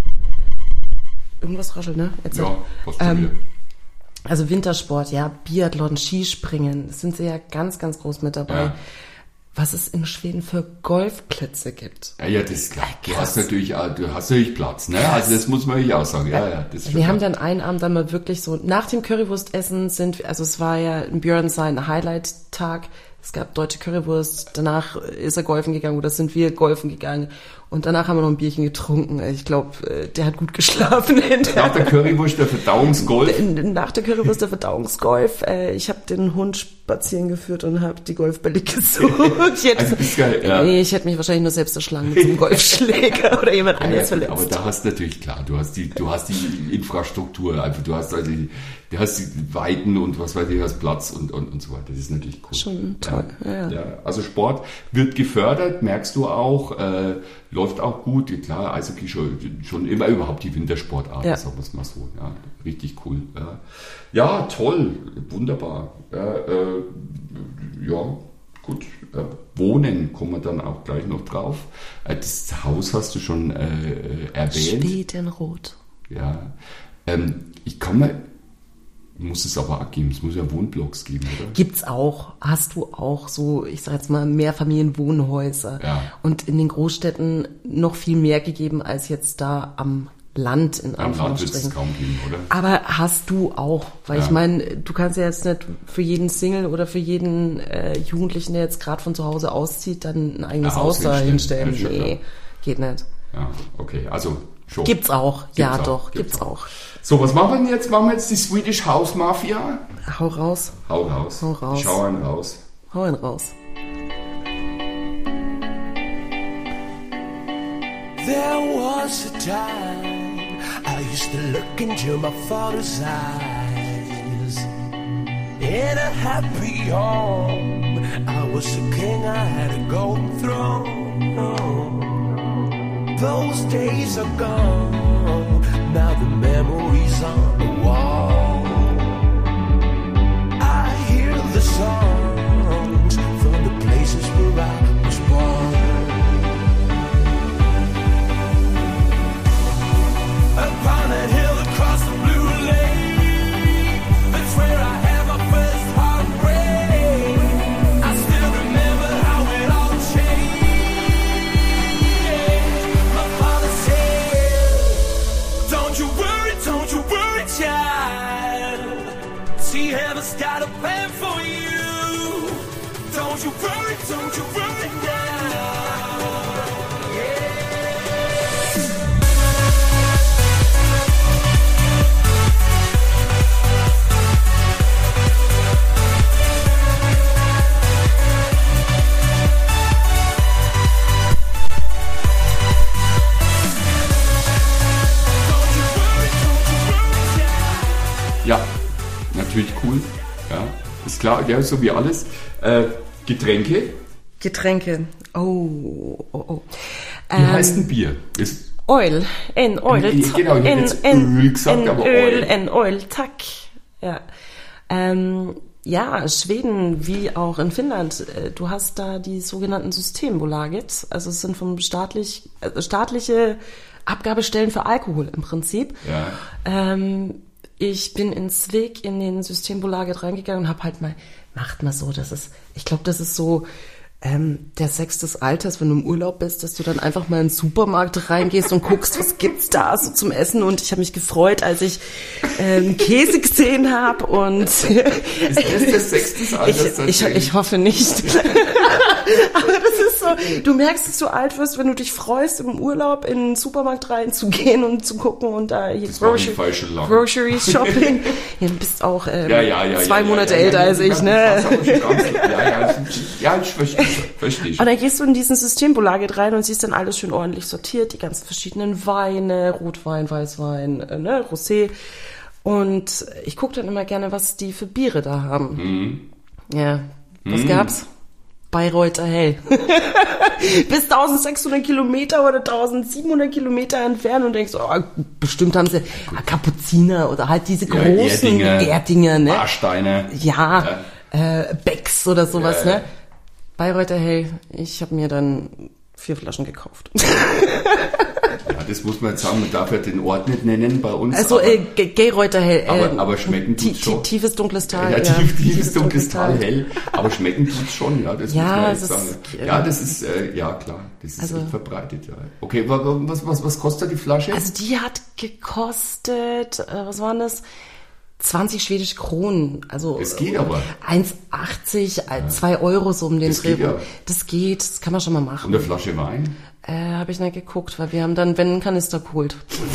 Irgendwas raschelt, ne? Erzähl. Ja, passt schon Ähm, wieder. Also Wintersport, ja, Biathlon, Skispringen, das sind sie ja ganz, ganz groß mit dabei. Ja. Was es in Schweden für Golfplätze gibt. Ja, ja, das ist klar. Du Krass. hast natürlich, auch- du hast natürlich Platz, ne? Also das muss man wirklich auch sagen. Ja, ja, das ist Wir schon haben klar. dann einen Abend dann mal wirklich so, nach dem Currywurstessen sind wir, also es war ja in Björn sein Highlight-Tag, es gab deutsche Currywurst, danach ist er golfen gegangen oder sind wir golfen gegangen und danach haben wir noch ein Bierchen getrunken. Ich glaube, der hat gut geschlafen hinterher. Nach der Currywurst der Verdauungsgolf. Nach der Currywurst der Verdauungsgolf. Äh, ich habe den Hund spazieren geführt und habe die Golfbälle gesucht. Ich hätte, Also bist geil, ja. nee, ich hätte mich wahrscheinlich nur selbst erschlagen mit so einem Golfschläger oder jemand Ja, anderes ja, verletzt. aber da hast du natürlich klar, du hast die, du hast die Infrastruktur, also du hast also die, du hast die Weiten und was weiß ich, du hast Platz und, und, und so weiter. Das ist natürlich cool. Schon toll, Ja, ja. ja. Also Sport wird gefördert, merkst du auch, äh, läuft auch gut. Klar, Eishockey schon, schon immer überhaupt die Wintersportart, Ja. sagen wir es mal so. Ja, richtig cool. Ja, ja toll, wunderbar. Ja, äh, ja gut. Äh, Wohnen kommen wir dann auch gleich noch drauf. Äh, das Haus hast du schon äh, erwähnt. Schwedenrot. Ja. Ähm, ich kann mir, muss es aber auch geben, es muss ja Wohnblocks geben, oder? Gibt's auch, hast du auch so, ich sag jetzt mal, Mehrfamilienwohnhäuser. Ja. Und in den Großstädten noch viel mehr gegeben als jetzt da am Land, in Am Land wird es Anführungsstrichen. kaum geben, oder? Aber hast du auch, weil Ja. ich meine, du kannst ja jetzt nicht für jeden Single oder für jeden äh, Jugendlichen, der jetzt gerade von zu Hause auszieht, dann ein eigenes Ein Haus Haus da hinstellen. hinstellen. Ja, schon Nee, klar. geht nicht. Ja, okay, also schon. Gibt's auch, ja auch, doch, gibt's gibt's auch. So, was machen wir denn jetzt? Machen wir jetzt die Swedish House Mafia? Hau raus, Hau raus. Hau raus. Schau einen raus. hau ihn raus. There was a time I used to look into my father's eyes. In a happy home, I was a king, I had a golden throne. Those days are gone, now the memories on the wall. I hear the songs from the places where I was born. Upon a hill across the blue lake, that's where I had my first heartbreak. I still remember how it all changed. My father said, don't you worry, don't you worry, child. See, heaven's got a plan for you. Don't you worry, don't you worry now. Ja, natürlich cool. Ja, ist klar, ja, so wie alles. Äh, Getränke, Getränke. Oh, oh, oh. wie Ähm, heißt ein Bier? Ist, Oil, en Oil, Ich- genau, ich hätte en, jetzt en, Öl gesagt, en aber Öl, Oil. en Oil, tack. Ja. Ähm, ja, Schweden wie auch in Finnland, äh, du hast da die sogenannten Systembolaget, also es sind vom staatlich, äh, staatliche Abgabestellen für Alkohol im Prinzip. ja, Ähm, Ich bin in Zwick in den Systembolaget reingegangen und habe halt mal, macht mal so, das ist, ich glaube, das ist so ähm, der Sex des Alters, wenn du im Urlaub bist, dass du dann einfach mal in den Supermarkt reingehst und guckst, was gibt's da so zum Essen. Und ich habe mich gefreut, als ich ähm, Käse gesehen habe. Und Ist das der Sex des Alters? ich, ich, ich hoffe nicht. Aber das ist so, du merkst, dass du alt wirst, wenn du dich freust, im Urlaub in den Supermarkt reinzugehen und zu gucken und da hier Das war die falsche Lang. Groceries Shopping. Ja, du bist auch ähm, Ja, ja, ja, zwei ja, Monate ja, ja, älter ja, als ja, ich, ja, ne? das aber schon ganz- Ja, ja, ja, ich verstehe, verstehe Und schon. dann gehst du in diesen Systembolaget rein und siehst dann alles schön ordentlich sortiert, die ganzen verschiedenen Weine, Rotwein, Weißwein, äh, ne, Rosé. Und ich gucke dann immer gerne, was die für Biere da haben. Mhm. Ja, was gab's? Bayreuther Hell. Bis eintausendsechshundert Kilometer oder eintausendsiebenhundert Kilometer entfernt und denkst, oh, bestimmt haben sie ah, Kapuziner oder halt diese Ja, großen Erdinger, Erdinger, ne? Barsteine. Ja, äh, Becks oder sowas, Ja, ja. ne? Bayreuther Hell. Ich habe mir dann vier Flaschen gekauft. Ja, das muss man jetzt sagen, man darf ja den Ort nicht nennen bei uns. Also aber, äh, Ge- Gayreuther Hell. Äh, aber, aber schmecken tie- tut's schon. tie- Tiefes dunkles Tal. Ja, ja. tief, tiefes dunkles Tal, hell, aber schmecken tut's schon, ja, das Ja, muss man es jetzt ist, sagen. äh, Ja, das ist, äh, ja klar, das ist Also- echt verbreitet, ja. Okay, wa- wa- was, was, was kostet die Flasche? Also die hat gekostet, äh, was waren das? zwanzig schwedische Kronen. Also Es geht aber. eins achtzig, zwei Euro so um den Das Dreh. geht ja. Das geht, das kann man schon mal Und machen. eine Flasche Wein? Äh, habe ich nicht geguckt, weil wir haben dann, wenn, einen Kanister geholt.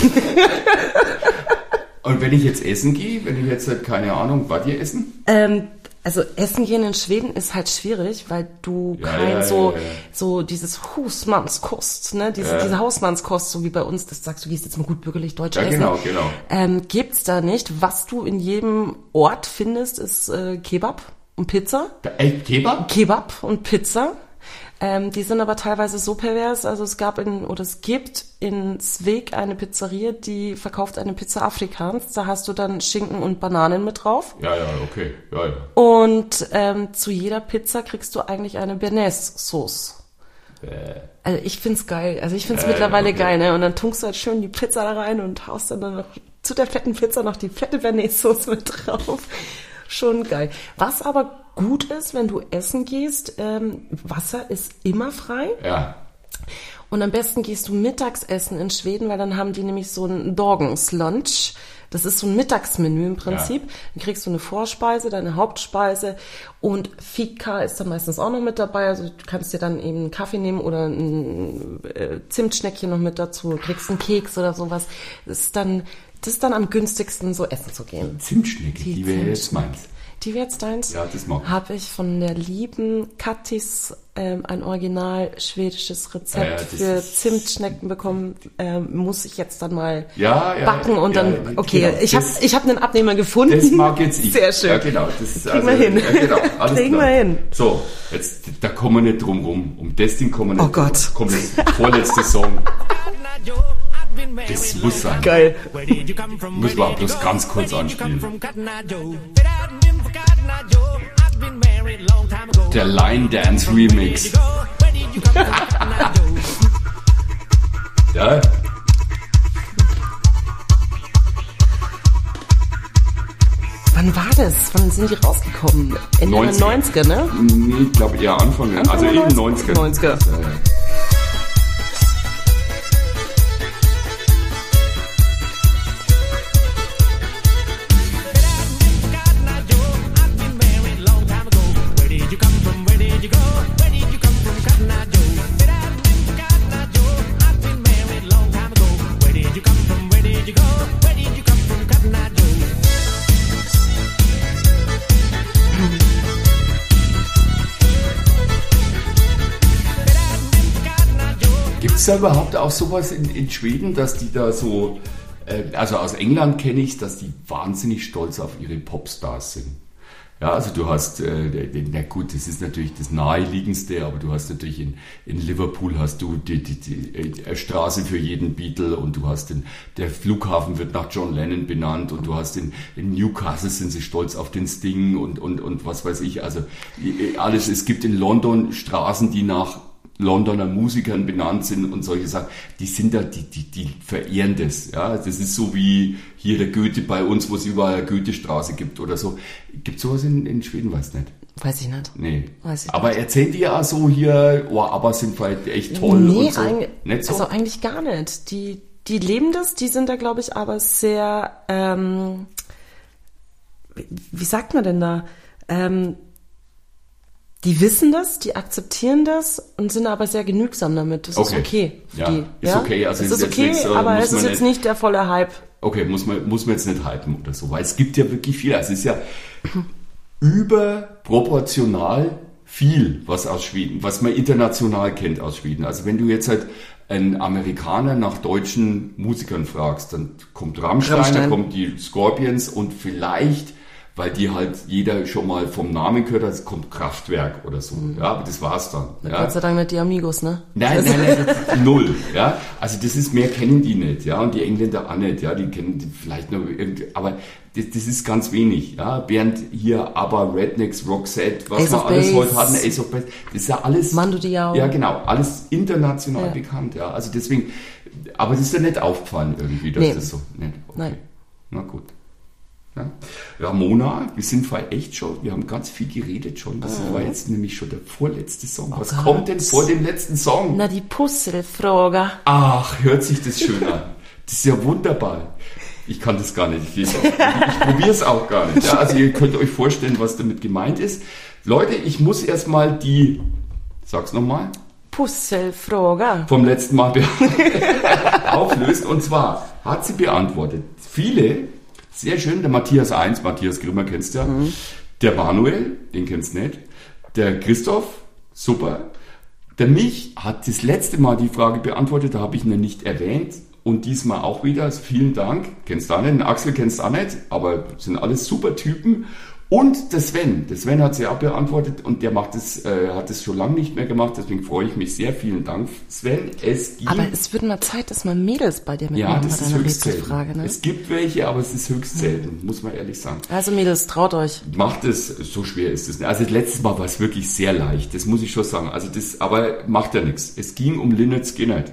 Und wenn ich jetzt essen gehe, wenn ich jetzt, halt, keine Ahnung, wart ihr essen? Ähm, also Essen gehen in Schweden ist halt schwierig, weil du Ja, kein ja, so ja, ja. so dieses Husmannskost, ne, diese Ja. diese Hausmannskost, so wie bei uns, das sagst du, gehst jetzt mal gut bürgerlich deutsch Ja, essen. genau, genau. Ähm, gibt's da nicht. Was du in jedem Ort findest, ist äh, Kebab und Pizza. Äh, Kebab? Kebab und Pizza. Ähm, die sind aber teilweise so pervers, also es gab in, oder es gibt in Sveg eine Pizzeria, die verkauft eine Pizza Afrikaans. Da hast du dann Schinken und Bananen mit drauf. Ja, ja, okay, ja, ja. Und ähm, zu jeder Pizza kriegst du eigentlich eine Bernays-Sauce. Also ich find's geil. Also ich find's Äh, mittlerweile okay. geil, ne? Und dann tunkst du halt schön die Pizza da rein und haust dann noch zu der fetten Pizza noch die fette Bernays-Sauce mit drauf. Schon geil. Was aber gut ist, wenn du essen gehst, ähm, Wasser ist immer frei. Ja, Und am besten gehst du mittags essen in Schweden, weil dann haben die nämlich so ein Dorgenslunch. Das ist so ein Mittagsmenü im Prinzip. Ja. Dann kriegst du eine Vorspeise, deine Hauptspeise und Fika ist dann meistens auch noch mit dabei. Also du kannst dir dann eben einen Kaffee nehmen oder ein äh, Zimtschneckchen noch mit dazu, kriegst einen Keks oder sowas. Das ist dann, das ist dann am günstigsten, so essen zu gehen. Zimtschnecke, die, Die wäre jetzt Zimtschnecke. meins. Die wäre jetzt deins? Ja, das mag ich. Habe ich von der lieben Kattis ähm, ein original schwedisches Rezept Ja, ja, das für ist- Zimtschnecken bekommen. Ähm, muss ich jetzt dann mal Ja, ja, backen und ja, dann, ja, okay, genau. ich habe Das- ich hab einen Abnehmer gefunden. Das mag jetzt ich. Sehr schön. Ja, genau. Das, Kriegen wir hin. Ja, genau. Alles Kriegen klar. wir hin. So, jetzt, da kommen wir nicht drum rum. Um das Ding kommen wir nicht Oh Gott. drum rum. Kommt jetzt vorletzte Song. Das muss sein. Geil. Muss man bloß ganz kurz anspielen. Der Line Dance Remix. Ja, Wann war das? Wann sind die rausgekommen? Ende der neunziger. neunziger, ne? nee, ich glaube eher Anfang, der- also Anfang eben der neunziger. neunziger. Ja, ja. Gibt es da überhaupt auch sowas in, in Schweden, dass die da so, äh, also aus England kenne ich, dass die wahnsinnig stolz auf ihre Popstars sind. Ja, also du hast, äh, na gut, das ist natürlich das naheliegendste, aber du hast natürlich in, in Liverpool hast du die, die, die äh, Straße für jeden Beatle und du hast den, der Flughafen wird nach John Lennon benannt und du hast in, in Newcastle sind sie stolz auf den Sting und, und, und was weiß ich, also äh, alles, es gibt in London Straßen, die nach Londoner Musikern benannt sind und solche Sachen, die sind da, die, die, die verehren das. Ja? Das ist so wie hier der Goethe bei uns, wo es überall eine Goethestraße gibt oder so. Gibt es sowas in, in Schweden? Weiß nicht. Weiß ich nicht. Nee. Weiß ich aber nicht. erzählt ihr ja so hier, oh, aber sind vielleicht echt toll Nee, und so. eigentlich, Nicht so? also eigentlich gar nicht. Die, die leben das, die sind da, glaube ich, aber sehr, ähm, wie, wie sagt man denn da? Ähm, die wissen das, die akzeptieren das und sind aber sehr genügsam damit. Das Okay. ist okay für Ja, die. ist okay. Also es ist ist jetzt okay, nichts, äh, aber muss es man ist jetzt nicht- nicht der volle Hype. Okay, muss man, muss man jetzt nicht hypen oder so, weil es gibt ja wirklich viel. Es ist ja überproportional viel, was aus Schweden, was man international kennt aus Schweden. Also wenn du jetzt halt einen Amerikaner nach deutschen Musikern fragst, dann kommt Rammstein, Rammstein. dann kommen die Scorpions und vielleicht, weil die halt jeder schon mal vom Namen gehört hat, kommt Kraftwerk oder so. Ja, aber das war's dann. Ja. Gott sei Dank nicht die Amigos, ne? Nein, nein, nein, das ist null, ja. Also das ist, mehr kennen die nicht, ja, und die Engländer auch nicht, ja, die kennen die vielleicht noch irgendwie, aber das, das ist ganz wenig, ja. Während hier aber Rednecks, Roxette, was Ace wir of alles Base. heute hatten, Ace of Base, das ist ja alles, Mando Diao. ja genau, alles international Ja. bekannt, ja. Also deswegen, aber das ist ja nicht aufgefallen irgendwie, dass Nee. das so, nicht, okay. Nein. Na gut. Ja. Ramona, wir sind voll echt schon, wir haben ganz viel geredet schon. Das war jetzt nämlich schon der vorletzte Song. Was Gott. kommt denn vor dem letzten Song? Na, die Pusselfrage. Ach, hört sich das schön an. Das ist ja wunderbar. Ich kann das gar nicht. Ich, ich, ich probiere es auch gar nicht. Ja, also ihr könnt euch vorstellen, was damit gemeint ist. Leute, ich muss erstmal die, sag's nochmal, Pusselfrage. vom letzten Mal be- auflösen. Und zwar hat sie beantwortet. Viele, sehr schön, der Matthias eins, Matthias Grimmer kennst du ja, der Manuel, den kennst du nicht, der Christoph, super, der Mich hat das letzte Mal die Frage beantwortet, da habe ich ihn nicht erwähnt und diesmal auch wieder, also vielen Dank, kennst du auch nicht, den Axel kennst du auch nicht, aber sind alles super Typen. Und der Sven, der Sven hat sie auch beantwortet und der macht es, äh, hat es schon lange nicht mehr gemacht, deswegen freue ich mich sehr. Vielen Dank, Sven. Es gibt, Aber es wird mal Zeit, dass mal Mädels bei dir ja, mitmachen das bei ist deiner höchst selten. Rätselfrage, ne? Es gibt welche, aber es ist höchst selten, muss man ehrlich sagen. Also Mädels, traut euch. Macht es, so schwer ist es nicht. Also letztes Mal war es wirklich sehr leicht, das muss ich schon sagen. Also das, aber macht ja nichts. Es ging um Lynyrd Skynyrd.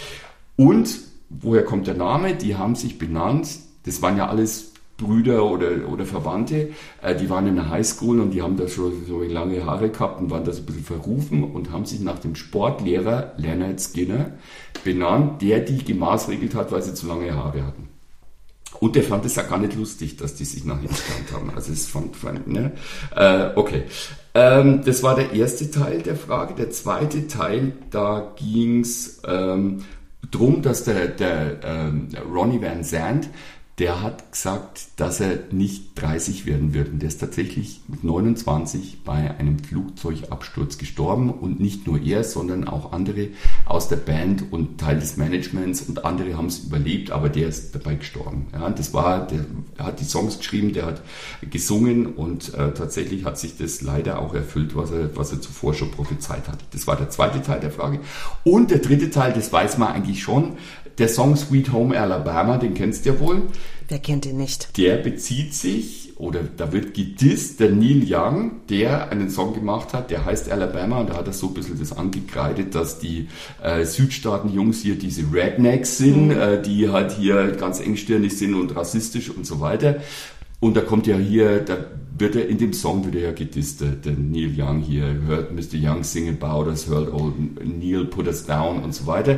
Und woher kommt der Name? Die haben sich benannt, das waren ja alles Brüder oder, oder Verwandte, äh, die waren in der Highschool und die haben da schon so lange Haare gehabt und waren da so ein bisschen verrufen und haben sich nach dem Sportlehrer Lynyrd Skynyrd benannt, der die gemaßregelt hat, weil sie zu lange Haare hatten. Und der fand es ja gar nicht lustig, dass die sich nach ihm benannt haben. Also es fand, fand ne? Äh, okay. Ähm, das war der erste Teil der Frage. Der zweite Teil, da ging's ähm, drum, dass der, der ähm, Ronnie Van Zant, der hat gesagt, dass er nicht dreißig werden wird. Und der ist tatsächlich mit neunundzwanzig bei einem Flugzeugabsturz gestorben. Und nicht nur er, sondern auch andere aus der Band und Teil des Managements. Und andere haben es überlebt, aber der ist dabei gestorben. Ja, und das war, der hat die Songs geschrieben, der hat gesungen und äh, tatsächlich hat sich das leider auch erfüllt, was er, was er zuvor schon prophezeit hat. Das war der zweite Teil der Frage. Und der dritte Teil, das weiß man eigentlich schon, der Song Sweet Home Alabama, den kennst du ja wohl. Wer kennt ihn nicht? Der bezieht sich, oder da wird gedisst, der Neil Young, der einen Song gemacht hat, der heißt Alabama, und da hat er so ein bisschen das angekreidet, dass die äh, Südstaaten-Jungs hier diese Rednecks sind, mhm. äh, die halt hier ganz engstirnig sind und rassistisch und so weiter. Und da kommt ja hier, da wird er in dem Song wird er ja gedisst, der, der Neil Young hier, heard Mister Young sing about us, heard old Neil put us down und so weiter.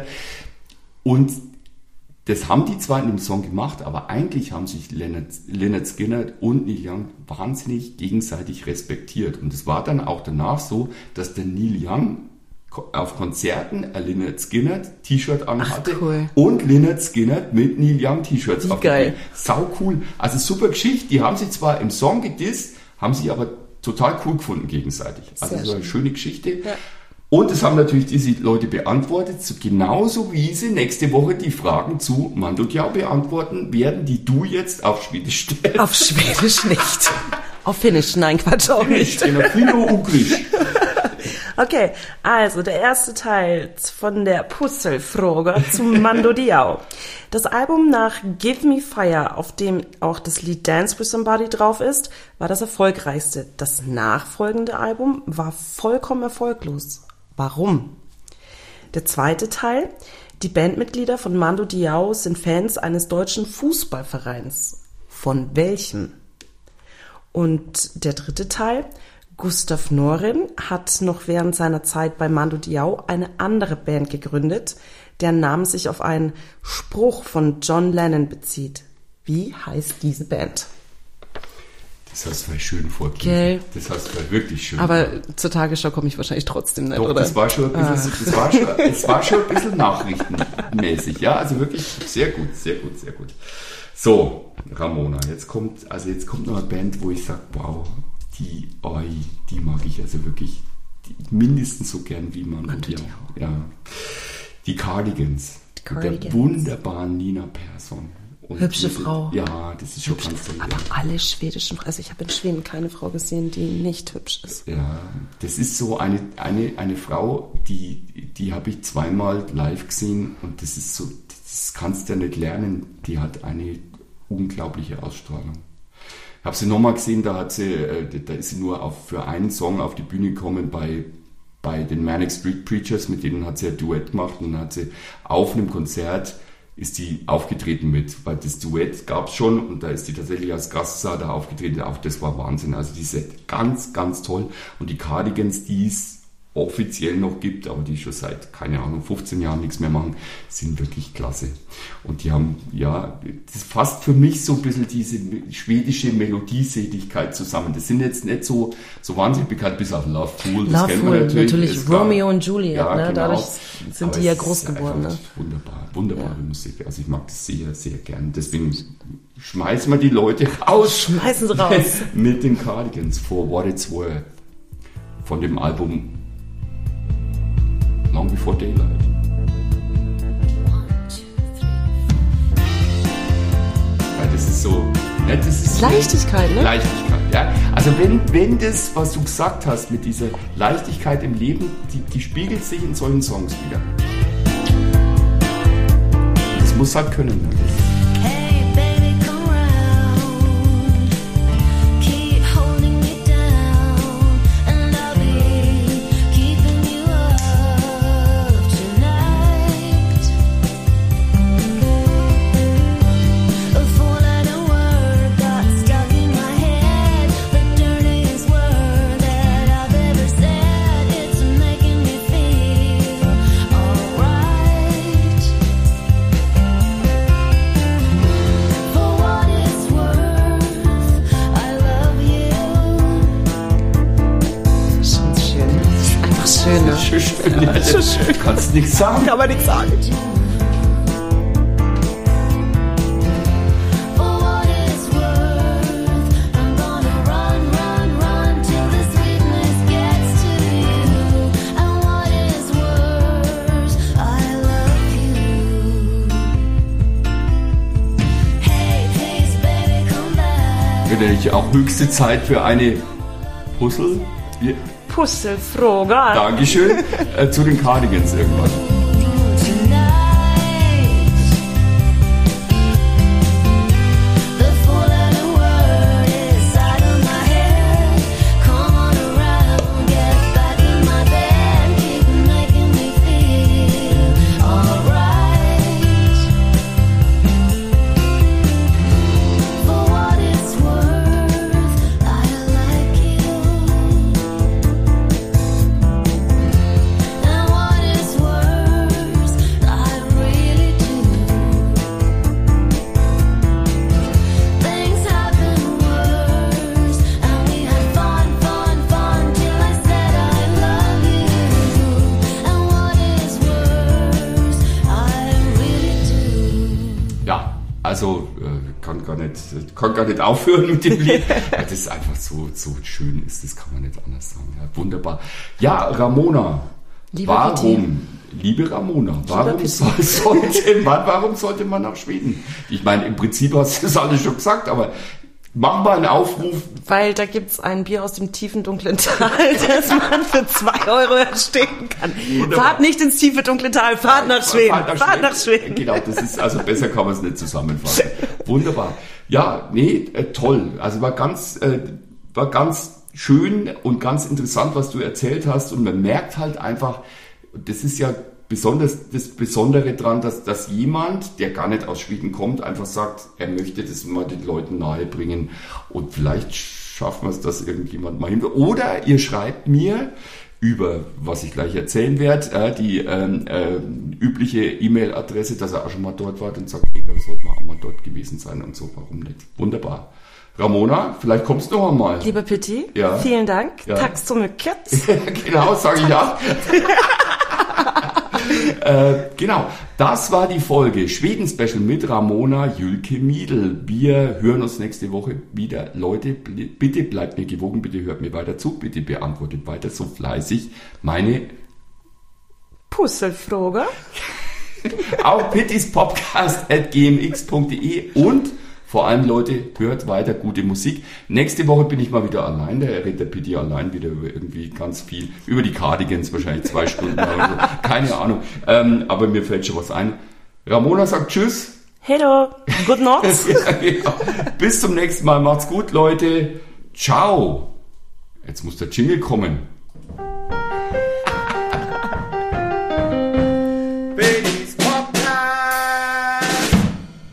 Und das haben die zwar in dem Song gemacht, aber eigentlich haben sich Lynyrd, Lynyrd Skynyrd und Neil Young wahnsinnig gegenseitig respektiert. Und es war dann auch danach so, dass der Neil Young auf Konzerten ein Lynyrd Skynyrd T-Shirt anhatte. Ach, cool. Und Lynyrd Skynyrd mit Neil Young T-Shirts Wie auf. geil. Sau cool. Also super Geschichte. Die haben sich zwar im Song gedisst, haben sich aber total cool gefunden gegenseitig. Also Sehr so eine schön. schöne Geschichte. Ja. Und das haben natürlich diese Leute beantwortet, so genauso wie sie nächste Woche die Fragen zu Mando Diao beantworten werden, die du jetzt auf Schwedisch stellst. Auf Schwedisch nicht. Auf Finnisch, nein, Quatsch auch nicht. In der Finno-Ugrisch. Okay, also der erste Teil von der Pusselfrage zu Mando Diao. Das Album nach Give Me Fire, auf dem auch das Lied Dance with Somebody drauf ist, war das erfolgreichste. Das nachfolgende Album war vollkommen erfolglos. Warum? Der zweite Teil. Die Bandmitglieder von Mando Diao sind Fans eines deutschen Fußballvereins. Von welchem? Und der dritte Teil. Gustav Norin hat noch während seiner Zeit bei Mando Diao eine andere Band gegründet, deren Name sich auf einen Spruch von John Lennon bezieht. Wie heißt diese Band? Das hast du mal schön vorgelesen. Gell. Das hast du mal wirklich schön. Aber zur Tagesschau komme ich wahrscheinlich trotzdem nicht, Doch, oder? das war schon ein bisschen, das war schon, es war schon ein bisschen nachrichtenmäßig, ja, also wirklich sehr gut, sehr gut, sehr gut. So, Ramona, jetzt kommt, also jetzt kommt noch eine Band, wo ich sage, wow, die, oh, die mag ich also wirklich die, mindestens so gern wie man. Mando Ja, Diao. ja. Die Cardigans. Die Mit der Cardigans. wunderbaren Nina Persson. Und Hübsche diese- Frau. Ja, das ist schon Hübsche ganz Frau. toll. Aber alle schwedischen Frauen, also ich habe in Schweden keine Frau gesehen, die nicht hübsch ist. Ja, das ist so eine, eine, eine Frau, die, die habe ich zweimal live gesehen und das ist so, das kannst du ja nicht lernen. Die hat eine unglaubliche Ausstrahlung. Ich habe sie nochmal gesehen, da hat sie, äh, da ist sie nur auf, für einen Song auf die Bühne gekommen bei, bei den Manic Street Preachers, mit denen hat sie ein Duett gemacht und dann hat sie auf einem Konzert ist die aufgetreten mit, weil das Duett gab es schon und da ist die tatsächlich als Gaststar da aufgetreten. Auch das war Wahnsinn. Also die ist ganz, ganz toll. Und die Cardigans, die es offiziell noch gibt, aber die schon seit, keine Ahnung, fünfzehn Jahren nichts mehr machen, sind wirklich klasse. Und die haben, ja, das fasst für mich so ein bisschen diese schwedische Melodieseligkeit zusammen. Das sind jetzt nicht so, so wahnsinnig bekannt, bis auf Love Fool. Das kennt man Loveful, natürlich. natürlich ist klar. Romeo und Juliet, Ja, ne? genau. Dadurch sind Aber die ja es groß ist geworden. Ne? einfach Wunderbar, wunderbare Ja. Musik. Also ich mag das sehr, sehr gern. Deswegen schmeißen wir die Leute raus. Schmeißen sie raus. Mit den Cardigans For What It's Worth von dem Album Long Before Daylight. Ja, das ist so, ne, das ist Leichtigkeit, ne? Leichtigkeit, ja. Also wenn, wenn das, was du gesagt hast mit dieser Leichtigkeit im Leben, die, die spiegelt sich in solchen Songs wieder. Das muss halt können. Ne? Hey baby, come round. Keep holding me down, and I'll be keeping you up tonight. A four-letter word got stuck in my head, the dirtiest word that I've ever said. It's making me feel alright. For what it's worth, I love you. Schon schön. Einfach schön, ne? Das ist schön, ja, das ist schön. Du kannst nichts sagen. Kann man nichts sagen. For what it's worth, I'm gonna run, run, run till the sweetness gets to you. And what is worse, I love you. Hey, please, baby, come back. Finde ich auch höchste Zeit für eine Puzzle. Ja, Pusselfroge. Dankeschön. äh, zu den Cardigans irgendwann. Tonight, the four-letter word is out of my head. Come on around, get back in my bed, keep making me feel alright. For what it's worth, I like you. And what is worse, I really do. Things have been worse, and we had fun, fun, fun till I said I love you. And what is worse, I really do. Ja, also äh, kann gar nicht, kann gar nicht aufhören mit dem Lied. Ja, das ist einfach so, so schön ist, das kann man nicht anders sagen. Ja, wunderbar. Ja, Ramona, Lieber warum, liebe Ramona, warum, Pitti. soll, sollte man, warum sollte man nach Schweden? Ich meine, im Prinzip hast du das alles schon gesagt, aber mach mal einen Aufruf. Weil da gibt's ein Bier aus dem tiefen, dunklen Tal, das man für zwei Euro erstehen kann. Wunderbar. Fahrt nicht ins tiefe, dunkle Tal, fahrt nach Schweden. Fahrt nach Schweden. Genau, das ist, also besser kann man es nicht zusammenfassen. Wunderbar. Ja, nee, äh, toll. Also war ganz, äh, war ganz schön und ganz interessant, was du erzählt hast. Und man merkt halt einfach, das ist ja besonders das Besondere dran, dass, dass jemand, der gar nicht aus Schweden kommt, einfach sagt, er möchte das mal den Leuten nahebringen und vielleicht schaffen wir es, dass irgendjemand mal hin. Oder ihr schreibt mir über, was ich gleich erzählen werde, äh, die ähm, äh, übliche E-Mail-Adresse, dass er auch schon mal dort war und sagt, hey, da sollte man auch mal dort gewesen sein und so, warum nicht? Wunderbar. Ramona, vielleicht kommst du noch einmal. Lieber Pitti, Ja. vielen Dank. Ja. Tack så mycket. Genau, sage ich auch. äh, genau, das war die Folge Schweden-Special mit Ramona Jülke Miedl. Wir hören uns nächste Woche wieder. Leute, bl- bitte bleibt mir gewogen, bitte hört mir weiter zu, bitte beantwortet weiter so fleißig meine Pusselfråga. auf pittispodcast at g m x punkt d e und vor allem, Leute, hört weiter gute Musik. Nächste Woche bin ich mal wieder allein. Da redet der Pitti allein wieder über irgendwie ganz viel. Über die Cardigans wahrscheinlich zwei Stunden lang oder so. Keine Ahnung. Ähm, aber mir fällt schon was ein. Ramona sagt Tschüss. Hello, good night. Ja, genau. Bis zum nächsten Mal. Macht's gut, Leute. Ciao. Jetzt muss der Jingle kommen.